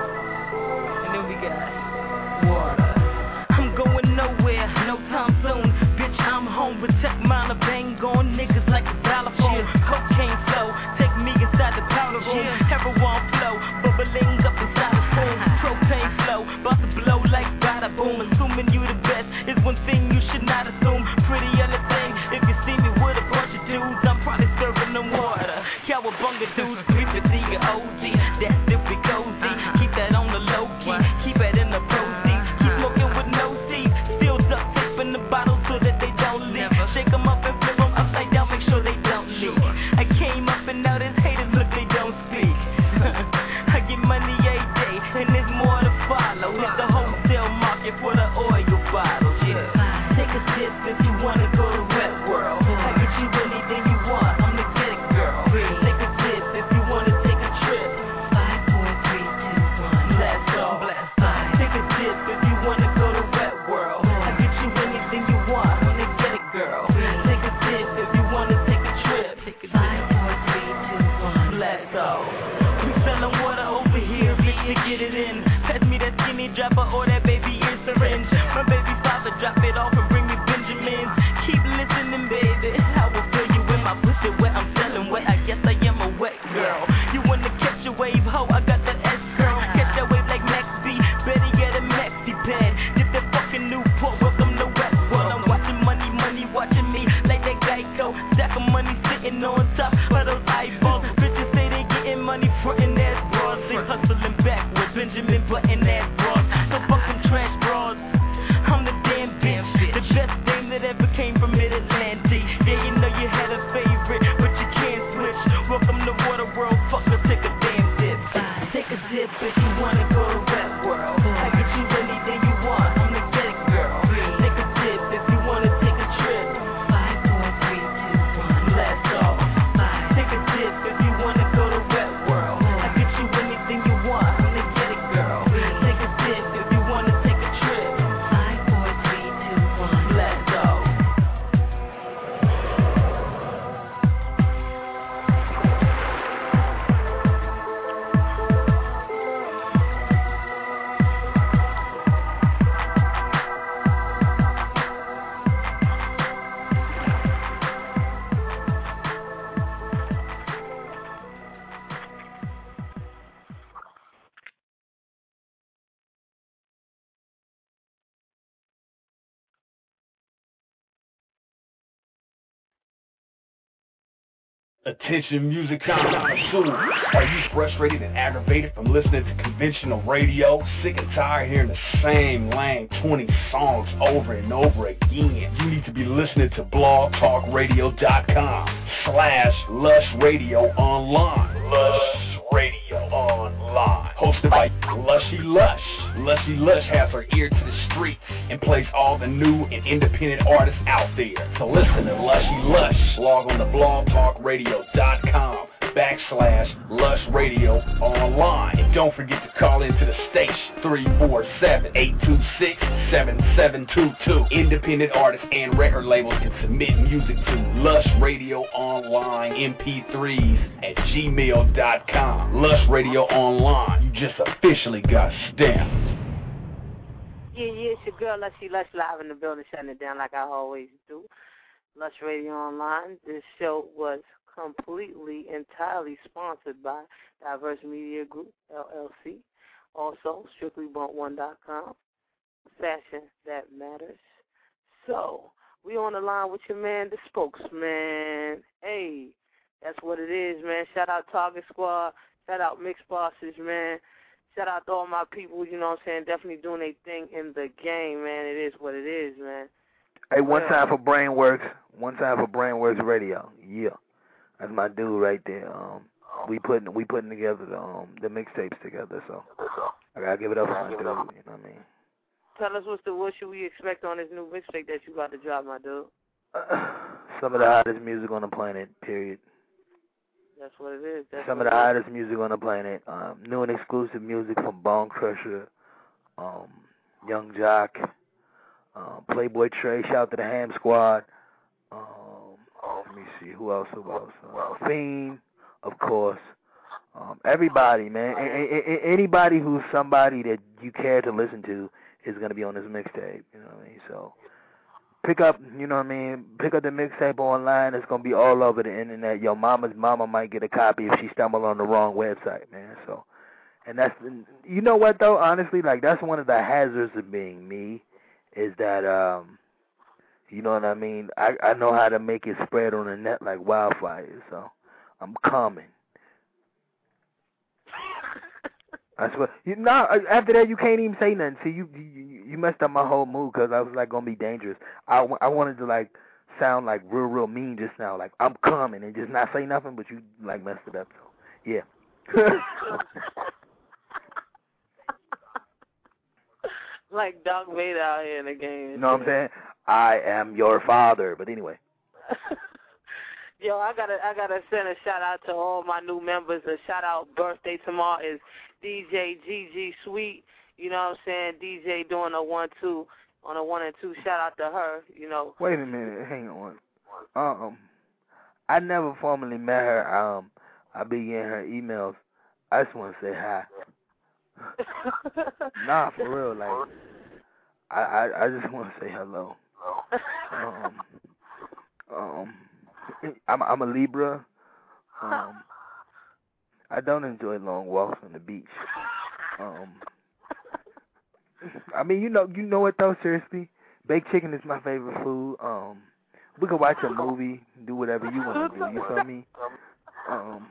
and then we got water. I'm going nowhere, no time soon. Bitch, I'm home, protect mine, I bang on niggas like a dollar phone. Cocaine flow, take me inside the powder room. Heroin flow, bubbling up inside the spoon. Propane flow, bout to blow like bada boom. Assuming you the best is one thing you should not assume. Pretty other thing, if you see me with a bunch of dudes, I'm probably serving them water. Cowabunga dudes, three fifty or O G. That's if we cozy. Keep that on the low key, keep it in the proceeds. Keep smoking with no seeds. Still duct tape in the bottle so that they don't leak. Shake them up and flip them upside down, make sure they don't leak. I came up and now there's haters, look, they don't speak. I get money every day, and there's more to follow. Hit the wholesale market for the oil bottles, yeah. Take a sip if you wanna go to Wet World. I get you anything you want, I'm the get it girl. Take a sip if you wanna take a trip. Five, four, three, two, one. Let's go. Take a sip if you wanna go to Wet World. I get you anything you want, I'm the get it girl. Take a sip if you wanna take a trip. Five, four, three, two, one. Let's go. We selling water over here, bitch, to get it in. Pass me that skinny dropper or that baby ear syringe. My baby father drop it off and bring me Benjamins. Keep listening, baby. I will fill you in my pussy wet. I'm selling wet. I guess I am a wet girl. You wanna catch a wave, ho? I got that S girl. Catch that wave like Max B. Better get a maxi pad. Dip that fucking Newport. Welcome to West World. I'm watching money, money watching me like that Geico. Stack of money sitting on top of those eyeballs. Bitches say they getting money frontin' ass bras. They hustling backwards. Benjamin button ass bras. So fuck them trash bras. I'm the damn bitch, the best thing that ever came from Mid-Atlantic. Yeah, you know you had a favorite, but you can't switch. Welcome to Water World, fuck her, take a damn dip. Take a dip if you wanna go to Wet World. I get you anything you want, I'm the get it girl. Take a dip if you wanna take a trip. Five, four, three, two, one. Let's go. Take a dip if you wanna go to Wet World. I get you anything you want, I'm the get it girl. Take a dip if you wanna take a trip. Five, four, three, two, one. Let's go. Attention music connoisseurs. Are you frustrated and aggravated from listening to conventional radio? Sick and tired hearing the same lame twenty songs over and over again? You need to be listening to blogtalkradio.com slash Lush Radio Online. Lush Radio Online. Hosted by Lushy Lush. Lushy Lush has her ear to the street and plays all the new and independent artists out there. So listen to Lushy Lush. Log on to blogtalkradio.com backslash Lush Radio Online. And don't forget to call into the station three four seven, eight two six, seven seven two two. Independent artists and record labels can submit music to Lush Radio Online M P threes at gmail dot com. Lush Radio Online, you just officially got stamped. Yeah, yeah, it's your girl, Lushy Lush, live in the building, shutting it down like I always do. Lush Radio Online. This show was completely, entirely sponsored by Diverse Media Group, L L C. Also, strictly bump one dot com. Fashion that matters. So, we on the line with your man, the spokesman. Hey, that's what it is, man. Shout out Target Squad. Shout out Mixed Bosses, man. Shout out to all my people, you know what I'm saying, definitely doing their thing in the game, man. It is what it is, man. Hey, one time for Brainworks. One time for Brainworks Radio. Yeah. That's my dude right there. Um, we putting we putting together the um the mixtapes together, so I gotta give it up for my dude. You know what I mean? Tell us what's the what should we expect on this new mixtape that you got to drop, my dude? Uh, some of the hottest music on the planet, period. That's what it is. That's some what of the it is. hottest music on the planet. Um, new and exclusive music from Bone Crusher, um, Young Jock, um, Playboy Trey. Shout out to the Ham Squad. Um, let me see who else. Who else? Uh, Fiend, of course. Um, everybody, man. A- a- a- anybody who's somebody that you care to listen to is gonna be on this mixtape. You know what I mean? So pick up, you know what I mean? Pick up the mixtape online. It's gonna be all over the internet. Your mama's mama might get a copy if she stumbled on the wrong website, man. So, and that's, you know what though? Honestly, like that's one of the hazards of being me, is that um, you know what I mean? I I know how to make it spread on the net like wildfire. So I'm coming. I swear. You know, after that, you can't even say nothing. See, you you, you messed up my whole mood because I was like gonna be dangerous. I, I wanted to like sound like real real mean just now, like I'm coming and just not say nothing, but you like messed it up. So yeah. Like Darth Vader out here in the game. You know what I'm saying? I am your father. But anyway. Yo, I gotta I gotta send a shout out to all my new members. A shout out birthday tomorrow is D J G G Sweet. You know what I'm saying? D J doing a one two on a one and two. Shout out to her. You know. Wait a minute, hang on. Um, I never formally met her. Um, I be getting her emails. I just want to say hi. Nah, for real. Like, I I, I just want to say hello. Um, um. I'm I'm a Libra. Um, I don't enjoy long walks on the beach. Um, I mean, you know, you know what though? Seriously, baked chicken is my favorite food. Um, we can watch a movie, do whatever you want to do. You feel me? Um,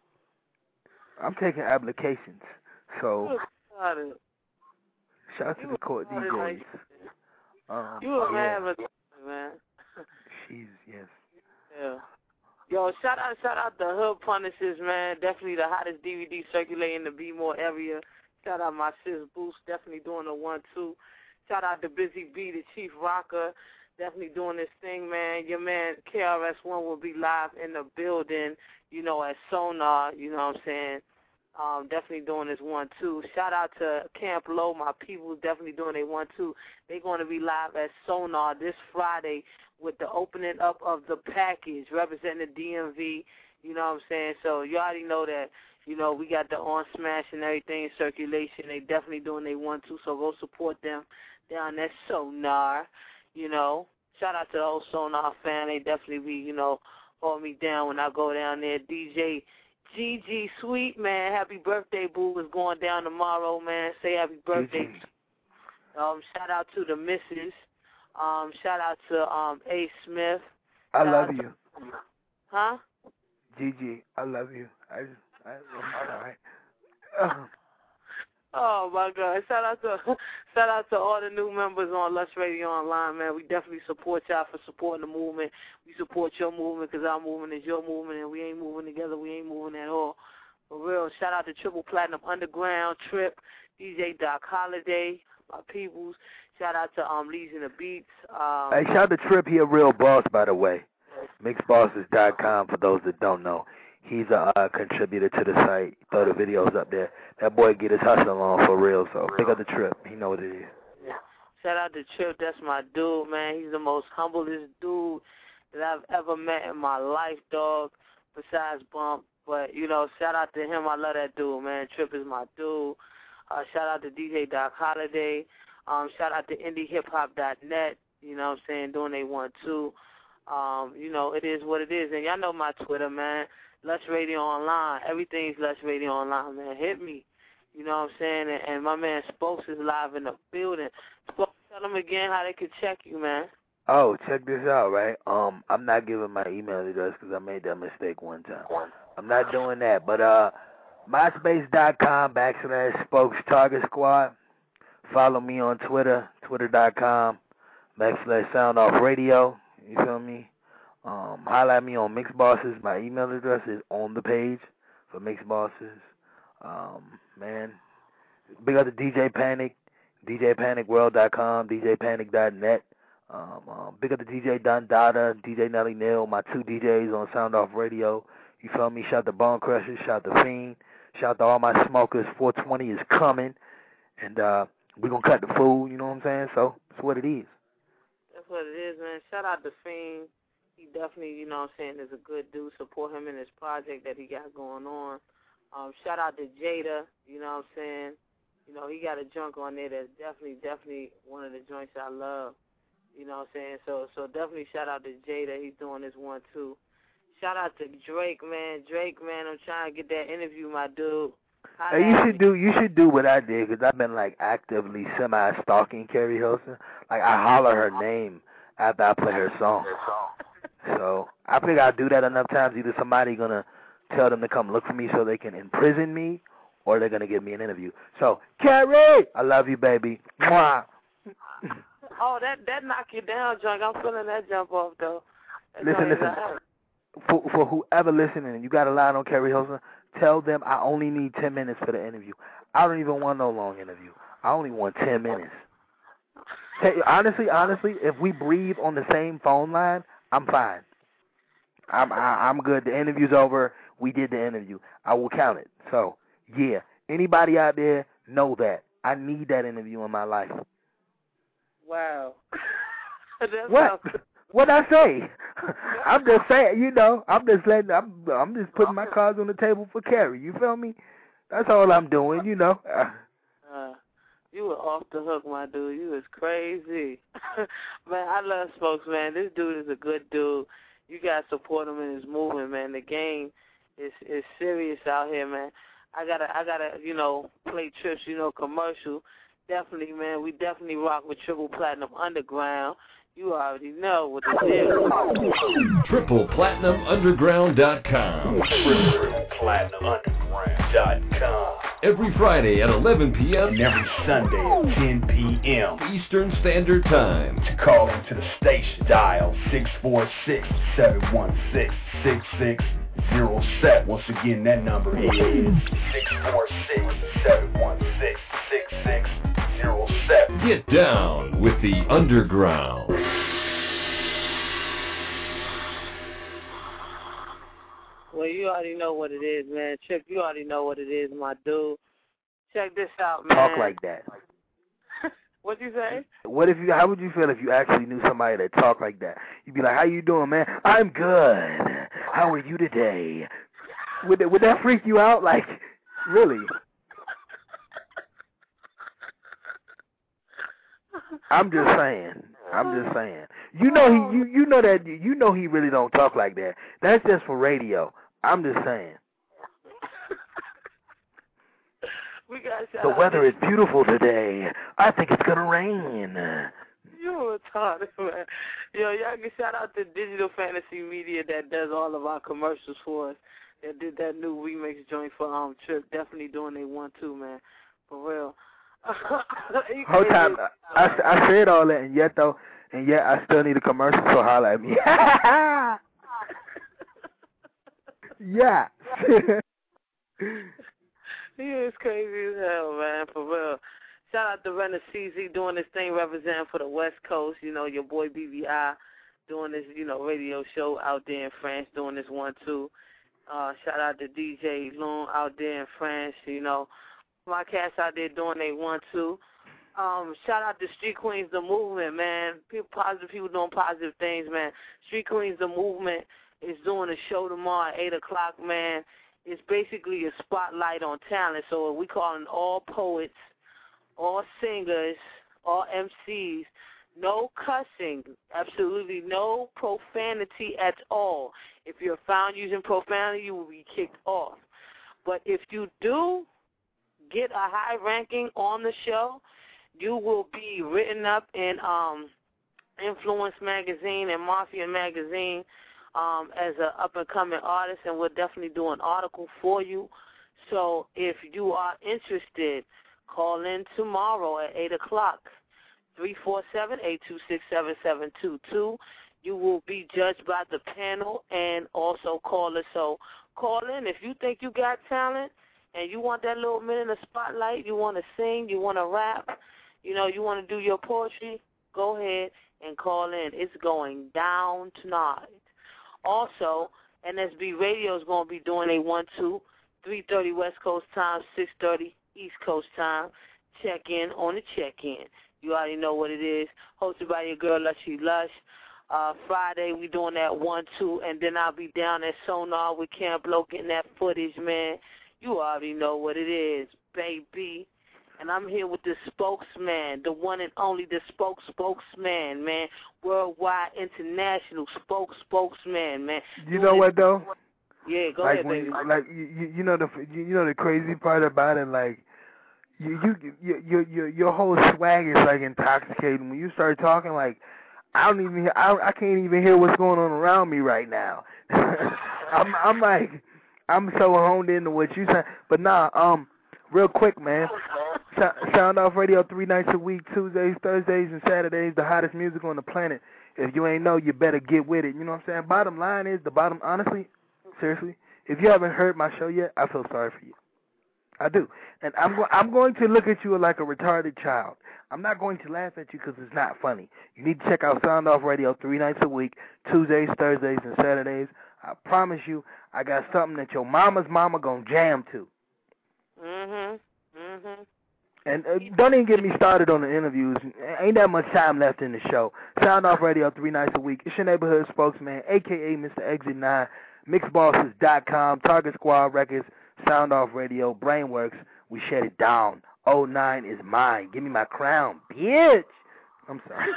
I'm taking applications, so shout out to the court D Js. Um, you a yeah. man, man. She's yes. Yeah. Yo, shout out, shout out the Hood Punishers, man. Definitely the hottest D V D circulating in the B-More area. Shout out my sis Boost, definitely doing the one two. Shout out to Busy B, the Chief Rocker, definitely doing this thing, man. Your man K R S One will be live in the building, you know, at Sonar. You know what I'm saying? Um, definitely doing this one two. Shout out to Camp Low, my people, definitely doing a one two. They're going to be live at Sonar this Friday with the opening up of the package, representing the D M V, you know what I'm saying? So you already know that, you know, we got the On Smash and everything in circulation. They definitely doing they want to, so go support them down at Sonar, you know. Shout out to the whole Sonar fan. They definitely be, you know, hold me down when I go down there. D J G G Sweet, man, happy birthday, boo, is going down tomorrow, man. Say happy birthday. Um, shout out to the missus. Um, shout out to um A. Smith. I shout love to, you. Huh? Gigi, I love you. I just, I, I'm sorry. Uh. Oh my God! Shout out to shout out to all the new members on Lush Radio Online, man. We definitely support y'all for supporting the movement. We support your movement because our movement is your movement, and we ain't moving together. We ain't moving at all. For real. Shout out to Triple Platinum Underground, Trip, D J Doc Holiday, my peoples. Shout out to um Legion of Beats. Um, hey, shout out to Trip. He a real boss, by the way. mixed bosses dot com for those that don't know. He's a uh, contributor to the site. Throw the videos up there. That boy get his hustle on for real. So pick up the Trip. He know what it is. Yeah. Shout out to Trip. That's my dude, man. He's the most humblest dude that I've ever met in my life, dog. Besides Bump, but you know, shout out to him. I love that dude, man. Trip is my dude. Uh, shout out to D J Doc Holiday. Um, shout out to indie hip hop dot net, you know what I'm saying, doing they want to. Um, you know, it is what it is. And y'all know my Twitter, man. Lush Radio Online. Everything's Lush Radio Online, man. Hit me. You know what I'm saying? And, and my man Spokes is live in the building. Spokes, tell them again how they can check you, man. Oh, check this out, right? Um, I'm not giving my email address because I made that mistake one time. I'm not doing that. But uh, myspace dot com backslash Spokes Target Squad. Follow me on Twitter, twitter dot com backslash Sound Off Radio. You feel me? Um, highlight me on Mixed Bosses. My email address is on the page for Mixed Bosses. Um, man, big up to D J Panic, D J Panic World dot com, D J Panic dot net. Um, um, big up to D J Don Dada, D J Nelly Neal, my two D Js on Sound Off Radio. You feel me? Shout out to Bone Crusher, shout out to Fiend, shout out to all my smokers. four twenty is coming, and uh, we're going to cut the food, you know what I'm saying? So that's what it is. That's what it is, man. Shout out to Fiend. He definitely, you know what I'm saying, is a good dude. Support him in his project that he got going on. Um, shout out to Jada, you know what I'm saying? You know, he got a junk on there that's definitely, definitely one of the joints I love. You know what I'm saying? So so definitely shout out to Jada. He's doing this one, too. Shout out to Drake, man. Drake, man, I'm trying to get that interview, my dude. Hey, you should do you should do what I did, because I've been, like, actively semi-stalking Carrie Hilson. Like, I holler her name after I play her song. So I think I'll do that enough times. Either somebody going to tell them to come look for me so they can imprison me, or they're going to give me an interview. So, Carrie, I love you, baby. Mwah. Oh, that that knock you down, junk. I'm feeling that jump off, though. That Listen, listen. For, for whoever listening and you got a line on Carrie Hilson, tell them I only need ten minutes for the interview. I don't even want no long interview. I only want ten minutes. Hey, honestly, honestly, if we breathe on the same phone line, I'm fine. I'm I, I'm good. The interview's over. We did the interview. I will count it. So, yeah, anybody out there, know that. I need that interview in my life. Wow. What? What'd I say? I'm just saying, you know, I'm just letting, I'm, I'm just putting my cards on the table for Carrie. You feel me? That's all I'm doing, you know. Uh, you were off the hook, my dude. You was crazy. Man, I love Smokes, man. This dude is a good dude. You got to support him in his movement, man. The game is is serious out here, man. I gotta, I gotta, you know, play trips, you know, commercial. Definitely, man. We definitely rock with Triple Platinum Underground. You already know what it is. Triple Platinum Underground dot com. Triple Platinum Underground dot com. Every Friday at eleven p.m. and every Sunday at ten p.m. Eastern Standard Time. To call into the station, dial six four six, seven one six, six six zero seven. Once again, that number is six four six, seven one six, six six zero seven. Get down with the Underground. Well, you already know what it is, man. Chip, you already know what it is, my dude. Check this out, man. Talk like that. What'd you say? What if you? How would you feel if you actually knew somebody that talked like that? You'd be like, "How you doing, man? I'm good. How are you today?" Would that, would that freak you out? Like, really? I'm just saying. I'm just saying. You know he. You you know that. You know he really don't talk like that. That's just for radio. I'm just saying. We got the weather is beautiful today. I think it's gonna rain. You retarded, man. Yo, y'all can shout out to Digital Fantasy Media that does all of our commercials for us. They did that new remix joint for um Trip. Definitely doing they want to, man. For real. Whole time I, I, I said all that, and yet though, and yet I still need a commercial. So holla at me. Yeah. He is crazy as hell, man, for real. Shout out to Renner C Z doing this thing representing for the West Coast. You know, your boy B B I doing this, you know, radio show out there in France doing this one, too. Uh, shout out to D J Loon out there in France, you know. My cats out there doing they one, too. Um, shout out to Street Queens, the movement, man. People, positive people doing positive things, man. Street Queens, the movement is doing a show tomorrow at eight o'clock, man. It's basically a spotlight on talent. So we calling all poets, all singers, all M Cs. No cussing, absolutely no profanity at all. If you're found using profanity, you will be kicked off. But if you do get a high ranking on the show, you will be written up in um, Influence Magazine and Mafia Magazine. Um, as an up-and-coming artist, and we'll definitely do an article for you. So if you are interested, call in tomorrow at eight o'clock, three four seven, eight two six, seven seven two two. You will be judged by the panel and also callers. So call in. If you think you got talent and you want that little minute in the spotlight, you want to sing, you want to rap, you know, you want to do your poetry, go ahead, and call in. It's going down tonight. Also, N S B Radio is going to be doing a one two, three thirty West Coast time, six thirty East Coast time. Check in on the check-in. You already know what it is. Hosted by your girl, Lushy Lush. Uh, Friday, we doing that one two, and then I'll be down at Sonar with Camp Low getting that footage, man. You already know what it is, baby. And I'm here with the spokesman, the one and only, the spoke spokesman, man. Worldwide, international spoke spokesman, man. You know what though? Yeah, go like ahead, when, baby. Like you, you know the you know the crazy part about it, like you you you your your your whole swag is like intoxicating. When you start talking, like I don't even I I can't even hear what's going on around me right now. I'm I'm like I'm so honed into what you say, but nah, um, real quick, man. Sound Off Radio three nights a week, Tuesdays, Thursdays, and Saturdays, the hottest music on the planet. If you ain't know, you better get with it. You know what I'm saying? Bottom line is, the bottom, honestly, seriously, if you haven't heard my show yet, I feel sorry for you. I do. And I'm, go- I'm going to look at you like a retarded child. I'm not going to laugh at you because it's not funny. You need to check out Sound Off Radio three nights a week, Tuesdays, Thursdays, and Saturdays. I promise you, I got something that your mama's mama gonna jam to. Mm-hmm. Mm-hmm. And uh, don't even get me started on the interviews. Ain't that much time left in the show. Sound Off Radio three nights a week. It's your neighborhood spokesman, a k a. Mister Exit nine, mix bosses dot com, Target Squad Records, Sound Off Radio, Brainworks. We shut it down. oh nine is mine. Give me my crown, bitch. I'm sorry.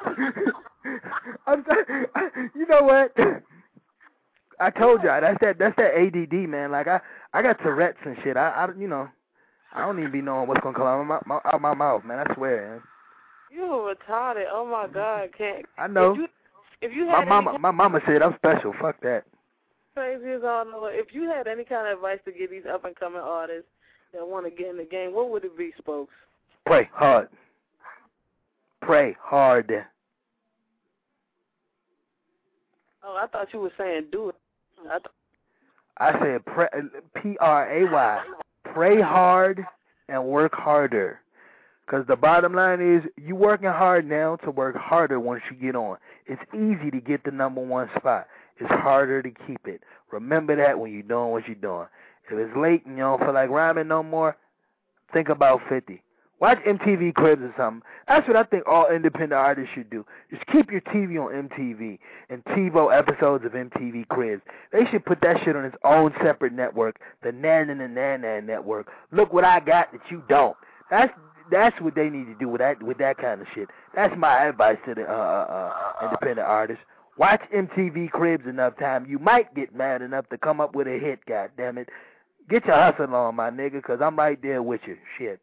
I'm sorry. You know what? I told y'all, that's that that's that A D D, man. Like, I, I got Tourette's and shit. I, I, you know. I don't even be knowing what's gonna come out of my, my, out my mouth, man. I swear, man. You retarded. Oh my God, can't. I know. If you, if you my had mama, any, my mama said I'm special. Fuck that. Crazy as all over. If you had any kind of advice to give these up and coming artists that want to get in the game, what would it be, Spokes? Pray hard. Pray hard. Oh, I thought you were saying do it. I, th- I said pray, P R A Y. Pray hard and work harder. Because the bottom line is, you working hard now to work harder once you get on. It's easy to get the number one spot. It's harder to keep it. Remember that when you're doing what you're doing. If it's late and you don't feel like rhyming no more, think about fifty. Watch M T V Cribs or something. That's what I think all independent artists should do. Just keep your T V on M T V and TiVo episodes of M T V Cribs. They should put that shit on its own separate network, the Nan and the Nan Nan network. Look what I got that you don't. That's that's what they need to do with that with that kind of shit. That's my advice to the uh, uh, independent artists. Watch M T V Cribs enough time. You might get mad enough to come up with a hit, goddammit. Get your hustle on, my nigga, because I'm right there with you. Shit.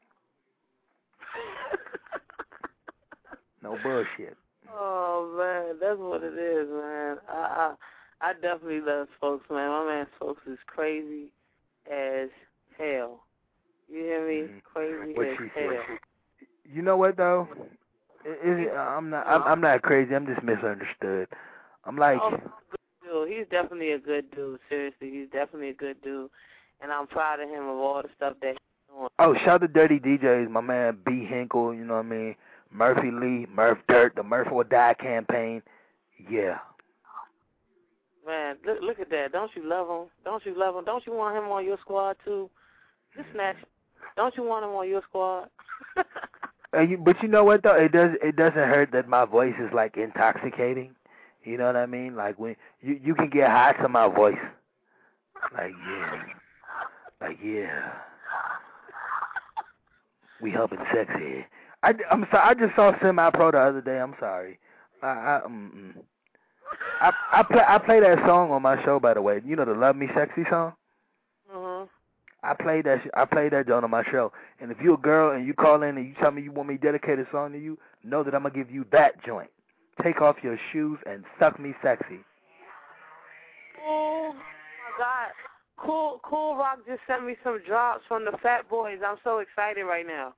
No bullshit. Oh man, that's what it is, man. I I, I definitely love Spokes, man. My man Spokes is crazy as hell. You hear me? Mm-hmm. Crazy what as hell. Said. You know what though? It, it, I'm not. I'm, I'm not crazy. I'm just misunderstood. I'm like. Oh, good dude. He's definitely a good dude. Seriously, he's definitely a good dude, and I'm proud of him of all the stuff that he's doing. Oh, shout out to Dirty D Js, my man B Hinkle. You know what I mean? Murphy Lee, Murph Dirt, the Murph or Die campaign. Yeah. Man, look look at that. Don't you love him? Don't you love him? Don't you want him on your squad too? Just snatch. Don't you want him on your squad? uh, you, but you know what though? It does. It doesn't hurt that my voice is like intoxicating. You know what I mean? Like when you you can get high to my voice. Like yeah. Like yeah. We helping sexy. I, I'm sorry. I just saw Semi-Pro the other day. I'm sorry. I I mm, I I play I play that song on my show, by the way. You know the "Love Me Sexy" song. Mhm. I played that. I played that joint on my show. And if you're a girl and you call in and you tell me you want me to dedicate a song to you, know that I'm gonna give you that joint. Take off your shoes and suck me sexy. Oh my God. Cool Cool Rock just sent me some drops from the Fat Boys. I'm so excited right now.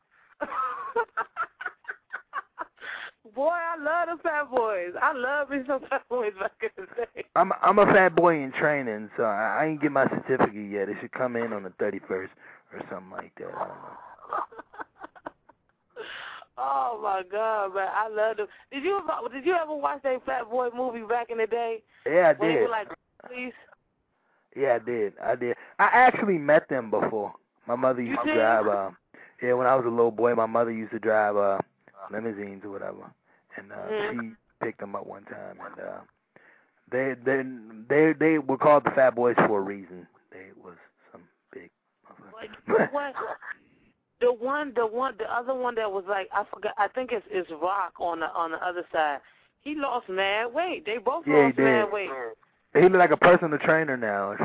Boy, I love the Fat Boys. I love me some Fat Boys back in the day. I'm I'm a fat boy in training, so I, I ain't get my certificate yet. It should come in on the thirty-first or something like that. I don't know. Oh my God, man, I love them. Did you ever, did you ever watch that Fat Boy movie back in the day? Yeah, I when did. They were like, please. Yeah, I did. I did. I actually met them before. My mother used You to did? drive. Uh, yeah, when I was a little boy, my mother used to drive uh, limousines or whatever, and uh, mm-hmm. she picked them up one time, and uh, they they they they were called the Fat Boys for a reason. They was some big. What? what? The one, the one, the other one that was like, I forgot. I think it's it's Rock on the on the other side. He lost mad weight. They both yeah, lost he did. mad weight. He look like a personal trainer now.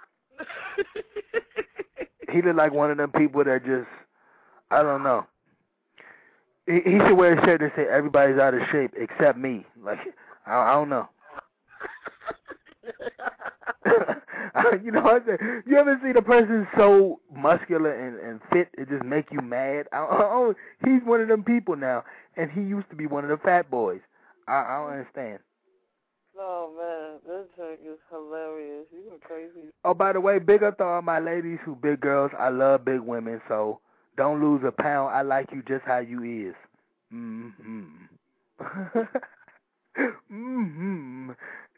He look like one of them people that just, I don't know. He, he should wear a shirt that say everybody's out of shape except me. Like, I, I don't know. You know what I'm saying? You ever seen a person so muscular and, and fit, it just make you mad? I, I, I, he's one of them people now, and he used to be one of the fat boys. I, I don't understand. Oh, man, this thing is hilarious. You are crazy. Oh, by the way, big up to all my ladies who big girls. I love big women, so don't lose a pound. I like you just how you is. Mm-hmm. mm-hmm.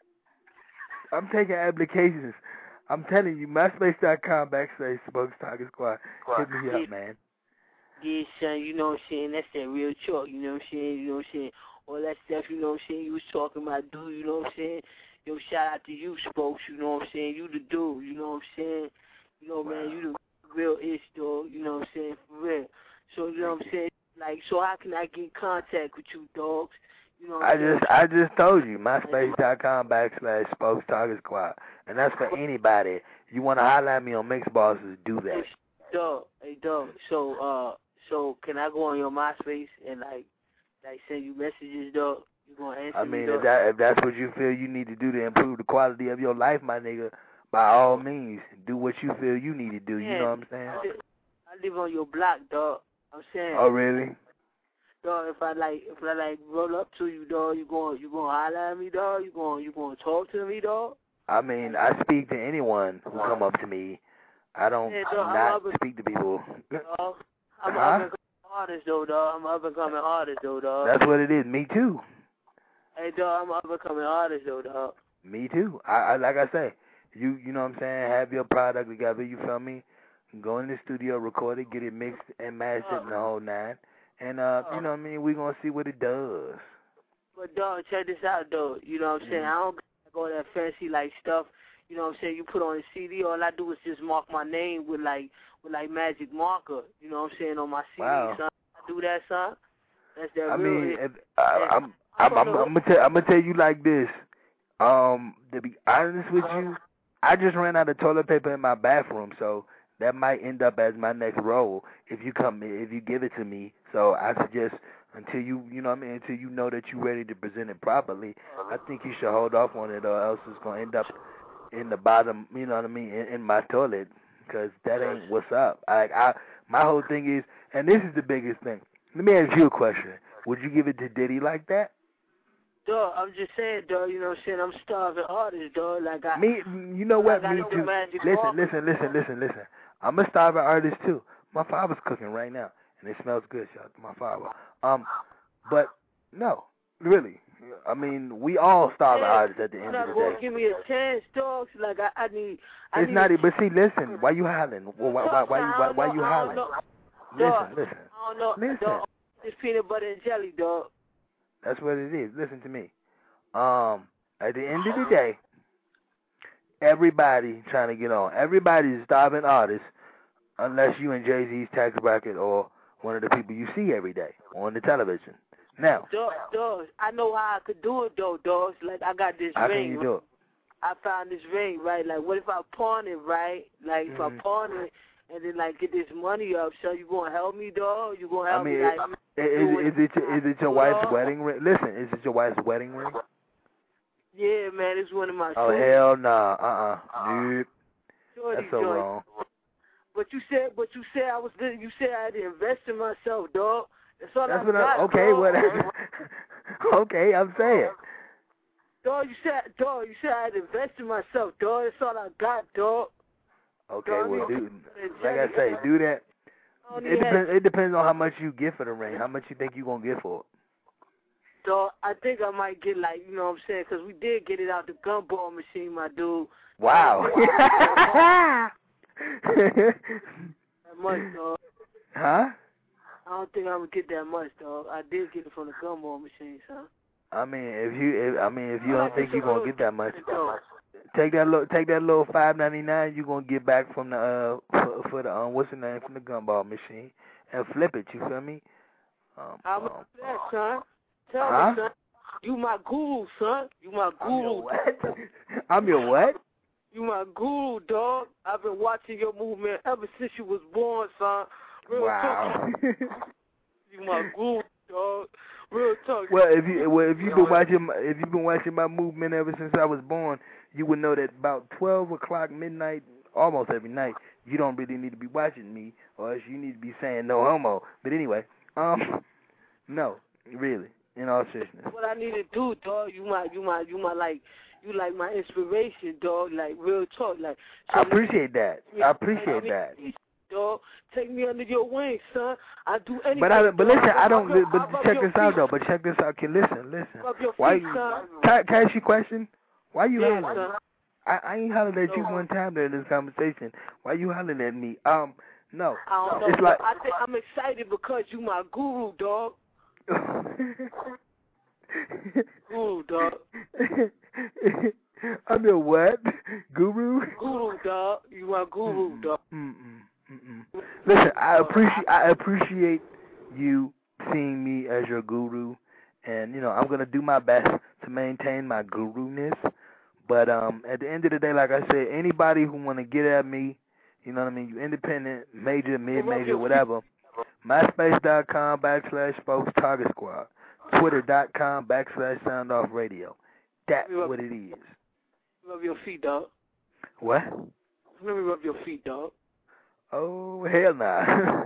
I'm taking applications. I'm telling you, myspace.com backslash Spokes Talking Squad. Hit me up, man. Yeah, son, you know what I'm saying? That's that real talk, you know what I'm saying? You know what I'm saying? All that stuff, you know what I'm saying? You was talking about, dude, you know what I'm saying? Yo, shout out to you, Spokes, you know what I'm saying? You the dude, you know what I'm saying? You know, man, you the real ish, dog, you know what I'm saying? For real. So, you know what I'm saying? Like, so how can I get in contact with you, dogs? You know what I I'm saying? just I just told you, myspace.com backslash Spokes Talking Squad. And that's for anybody. You want to holler at me on Mixed Bosses, do that. Hey, dog, hey, dog. So, uh, so can I go on your MySpace and, like, like send you messages, dog? You gonna answer I mean, me, if, that, if that's what you feel you need to do to improve the quality of your life, my nigga, by all means, do what you feel you need to do. You know what I'm saying? I live, I live on your block, dog. I'm saying. Oh, really? Dog, if I like, if I like roll up to you, dog, you going, you gonna holler at me, dog? You going, you gonna talk to me, dog? I mean, I speak to anyone who come up to me. I don't yeah, dog, not I'm speak to people. Dog, I'm huh? up and coming artist, though, dog. I'm up and coming artist, though, dog. That's what it is. Me too. Hey, dog, I'm up and coming artist, though, dog. Me too. I, I like I say, you you know what I'm saying. Have your product together. You feel me? Go in the studio, record it, get it mixed and mastered, and the whole nine. And uh, you know what I mean. We gonna see what it does. But dog, check this out, though. You know what I'm saying? Mm. I don't go that fancy like stuff. You know what I'm saying? You put on a C D. All I do is just mark my name with like with like magic marker. You know what I'm saying on my C D, Wow. son. I do that, son. That's that I real. mean, hit. if, I, I'm I'm I'm, I'm gonna tell I'm gonna tell you like this. Um, to be honest with you, I just ran out of toilet paper in my bathroom, so that might end up as my next role if you come if you give it to me. So I suggest until you you know what I mean until you know that you're ready to present it properly, I think you should hold off on it, or else it's gonna end up in the bottom. You know what I mean in, in my toilet, because that ain't what's up. I I my whole thing is, and this is the biggest thing. Let me ask you a question. Would you give it to Diddy like that? Dog, I'm just saying, dog, you know what I'm saying? I'm starving artist, dog. Like I Me, you know what? I Me got too. the magic Listen, marker. listen, listen, listen, listen. I'm a starving artist too. My father's cooking right now, and it smells good. Shout out to my father. Um, but no, really. I mean, we all starving Yeah, artists at the end you're of not the gonna day. give me a chance, dog. Like I, I need. I It's need not. a e- But see, listen. Why you hollering? Why, why, why, why you, why, why you I hollering? don't know. Listen, Dog, listen. I don't know. Listen. Dog, it's peanut butter and jelly, dog. That's what it is. Listen to me. Um, at the end of the day, everybody trying to get on. Everybody's starving artists, unless you in Jay-Z's tax bracket or one of the people you see every day on the television. Now, Dog, dog, I know how I could do it, though, dogs. Like, I got this how ring. can you do it? I found this ring, right? Like, what if I pawn it, right? Like, if Mhm. I pawn it and then, like, get this money up, so you going to help me, dog? You going to help I mean, me, like, is, is, is it your, is it your do wife's dog? wedding ring? Listen, is it your wife's wedding ring? Yeah, man, it's one of my Oh, shorties. hell nah. Uh-uh. Nope. Shorty That's so joints. wrong. But you said, but you said I was, you said I had to invest in myself, dog. That's all That's I what got, I, okay, dog. whatever. Okay, I'm saying. Dog, you said, dog, you said I had to invest in myself, dog. That's all I got, dog. Okay, Dog, well, you- do, like I say, do that. It depends. It depends on how much you get for the ring. How much you think you gonna get for it? So I think I might get like, you know what I'm saying, because we did get it out the gumball machine, my dude. Wow. That much, dog. Huh? I don't think I'm gonna get that much, dog. I did get it from the gumball machine, son. I mean, if you, if, I mean, if you don't think you're gonna get that much, take that little, take that little five ninety nine. You gonna get back from the uh for, for the um what's the name from the gumball machine and flip it. You feel me? Um, How much um, that, son? Tell huh? me, son. You my guru, son. You my guru. I'm your what? I'm your what? You my guru, dog. I've been watching your movement ever since you was born, son. Real Wow. talk. You my guru, dog. Real talk. Well, if you well if you've been watching my, if you've been watching my movement ever since I was born, you would know that about twelve o'clock midnight, almost every night, you don't really need to be watching me, or else you need to be saying no homo. But anyway, um, no, really, in all seriousness. What I need to do, dog. You my, you my, you my like, you like my inspiration, dog. Like real talk, like. So I appreciate that. I appreciate that. Dog, take me under your wing, son. I do anything. But I, but listen, I don't. Rub, But check this out though. But check this out. Okay, listen, listen. Rub your Why? feet, son. Can, can I ask you a question? Why you Yeah, hollering? son. I, I ain't hollered at you one time during this conversation. Why you hollering at me? Um, no. I don't know. It's like I think I'm excited because you my guru, dog. Guru, dog. I'm your what? Guru? Guru, dog. You my guru, dog. Mm-mm. Mm-mm. Listen, I appreciate I appreciate you seeing me as your guru, and you know I'm gonna do my best to maintain my guru-ness. But um, at the end of the day, like I said, anybody who wanna get at me, you know what I mean, you independent, major, mid-major, whatever. MySpace.com backslash Spokes Target Squad. Twitter.com backslash Sound Off Radio. That's what it is. Rub your feet, dog. What? Let me rub your feet, dog. Oh, hell nah.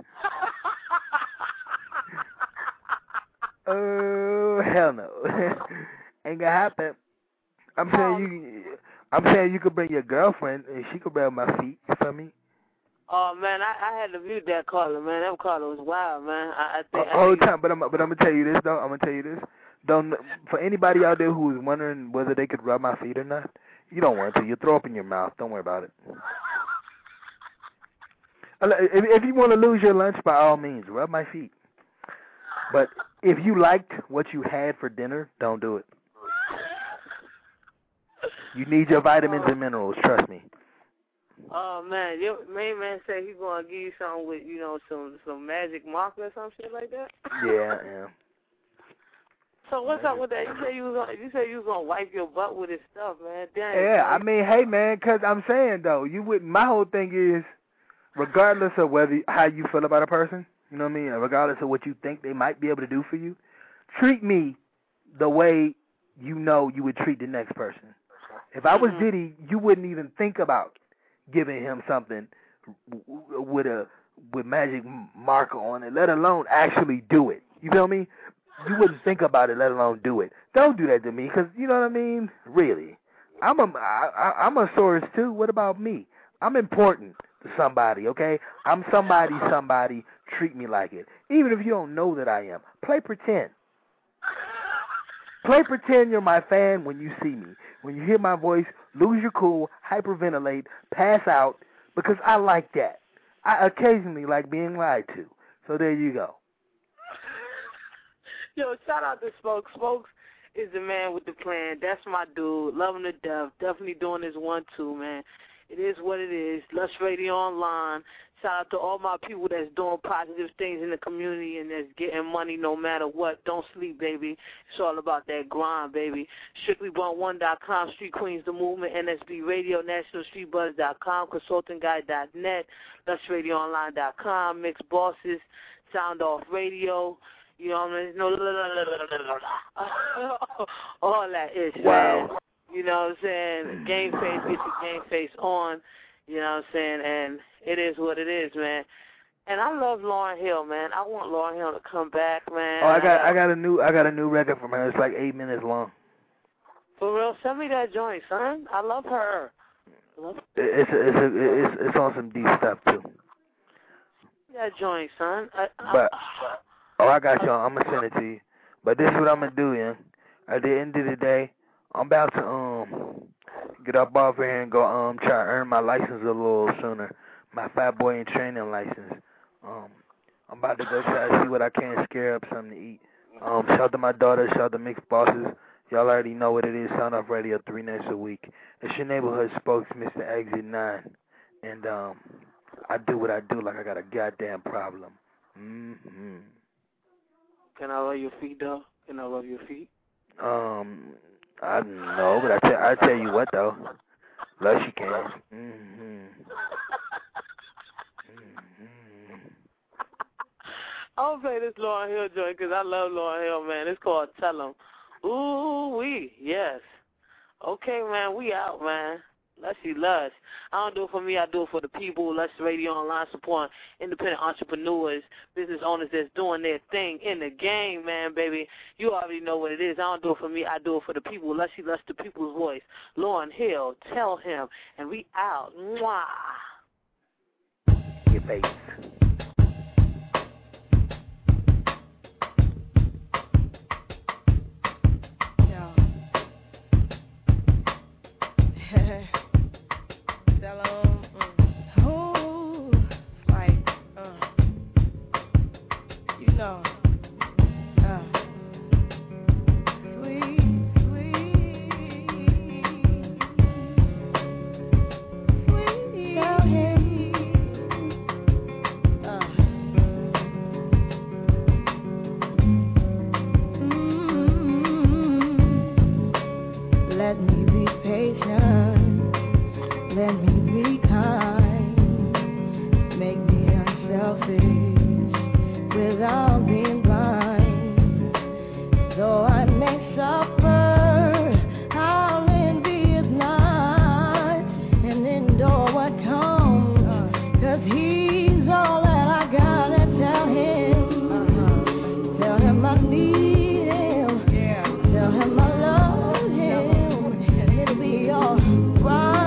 Oh, hell no. Ain't gonna happen. I'm saying you I'm saying you could bring your girlfriend and she could rub my feet, you feel me? Oh man, I, I had to mute that caller, man. That caller was wild, man. I, I think All the time, but I'm but I'm gonna tell you this though. I'm gonna tell you this. Don't for anybody out there who is wondering whether they could rub my feet or not, you don't want to. You throw up in your mouth. Don't worry about it. If, if you want to lose your lunch, by all means, rub my feet. But if you liked what you had for dinner, don't do it. You need your vitamins and minerals. Trust me. Oh man, your main man said he's gonna give you something with, you know, some some magic marker or some shit like that. Yeah, yeah. So what's up with that? You said you was gonna, you said you was gonna wipe your butt with his stuff, man. Dang. Yeah, I mean, hey man, cause I'm saying though, you would. My whole thing is, regardless of whether how you feel about a person, you know what I mean, regardless of what you think they might be able to do for you, treat me the way you know you would treat the next person. If I was Diddy, you wouldn't even think about giving him something with a with magic marker on it, let alone actually do it. You feel me? You wouldn't think about it, let alone do it. Don't do that to me, because, you know what I mean? Really. I'm a, I, I'm a source, too. What about me? I'm important to somebody, okay? I'm somebody, somebody. Treat me like it. Even if you don't know that I am. Play pretend. Play pretend you're my fan when you see me. When you hear my voice, lose your cool, hyperventilate, pass out, because I like that. I occasionally like being lied to. So there you go. Yo, shout out to Spokes. Spokes is the man with the plan. That's my dude. Love him to death. Definitely doing this one, too, man. It is what it is. Lush Radio Online. Shout out to all my people that's doing positive things in the community and that's getting money no matter what. Don't sleep, baby. It's all about that grind, baby. strictly one one dot com, Street Queens, The Movement, N S B Radio, National Street Buzz dot com, Consulting Guy dot net, Lush Radio Online dot com, Mixed Bosses, Sound Off Radio. You know what I mean? No, all that ish. Wow. Man. You know what I'm saying? Game face, get your game face on. You know what I'm saying? And it is what it is, man. And I love Lauryn Hill, man. I want Lauryn Hill to come back, man. Oh, I got, I got a new, I got a new record from her. It's like eight minutes long. For real, send me that joint, son. I love her. I love her. It's, it's, it's, it's, it's on some deep stuff too. that joint, son. I, I, But oh, I got you. I'm gonna send it to you. But this is what I'm gonna do, young. At the end of the day, I'm about to um get up off here and go um try to earn my license a little sooner. My fat boy and training license. Um, I'm about to go try to see what I can scare up something to eat. Um, shout out to my daughter, shout out to Mixed Bosses. Y'all already know what it is. Sound Off Radio three nights a week. It's your neighborhood spokes, Mister Exit Nine, and um, I do what I do like I got a goddamn problem. Mm-hmm. Can I rub your feet, though? Can I rub your feet? Um, I don't know, but I tell I tell you what though, love she can. Mm-hmm. I'll play this Lauryn Hill joint because I love Lauryn Hill, man. It's called Tell 'em. Ooh, wee, yes. Okay, man, we out, man. Lushy Lush. I don't do it for me. I do it for the people. Lush Radio Online supporting independent entrepreneurs, business owners that's doing their thing in the game, man, baby. You already know what it is. I don't do it for me. I do it for the people. Lushy Lush, the people's voice. Lauryn Hill, Tell Him. And we out. Mwah. Your face. Tell 'em, mm. Ooh, like, uh, you know, uh, sweet, sweet, sweet. Tell him, uh, mm-hmm. Let me be patient. Let me be kind, make me unselfish without being blind. Though I may suffer, I'll envious not and endure what comes, cause he's all that I gotta tell him. Uh-huh. Tell him I need him, yeah. Tell him I love him, and it'll be all right.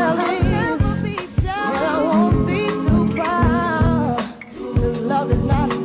Love is not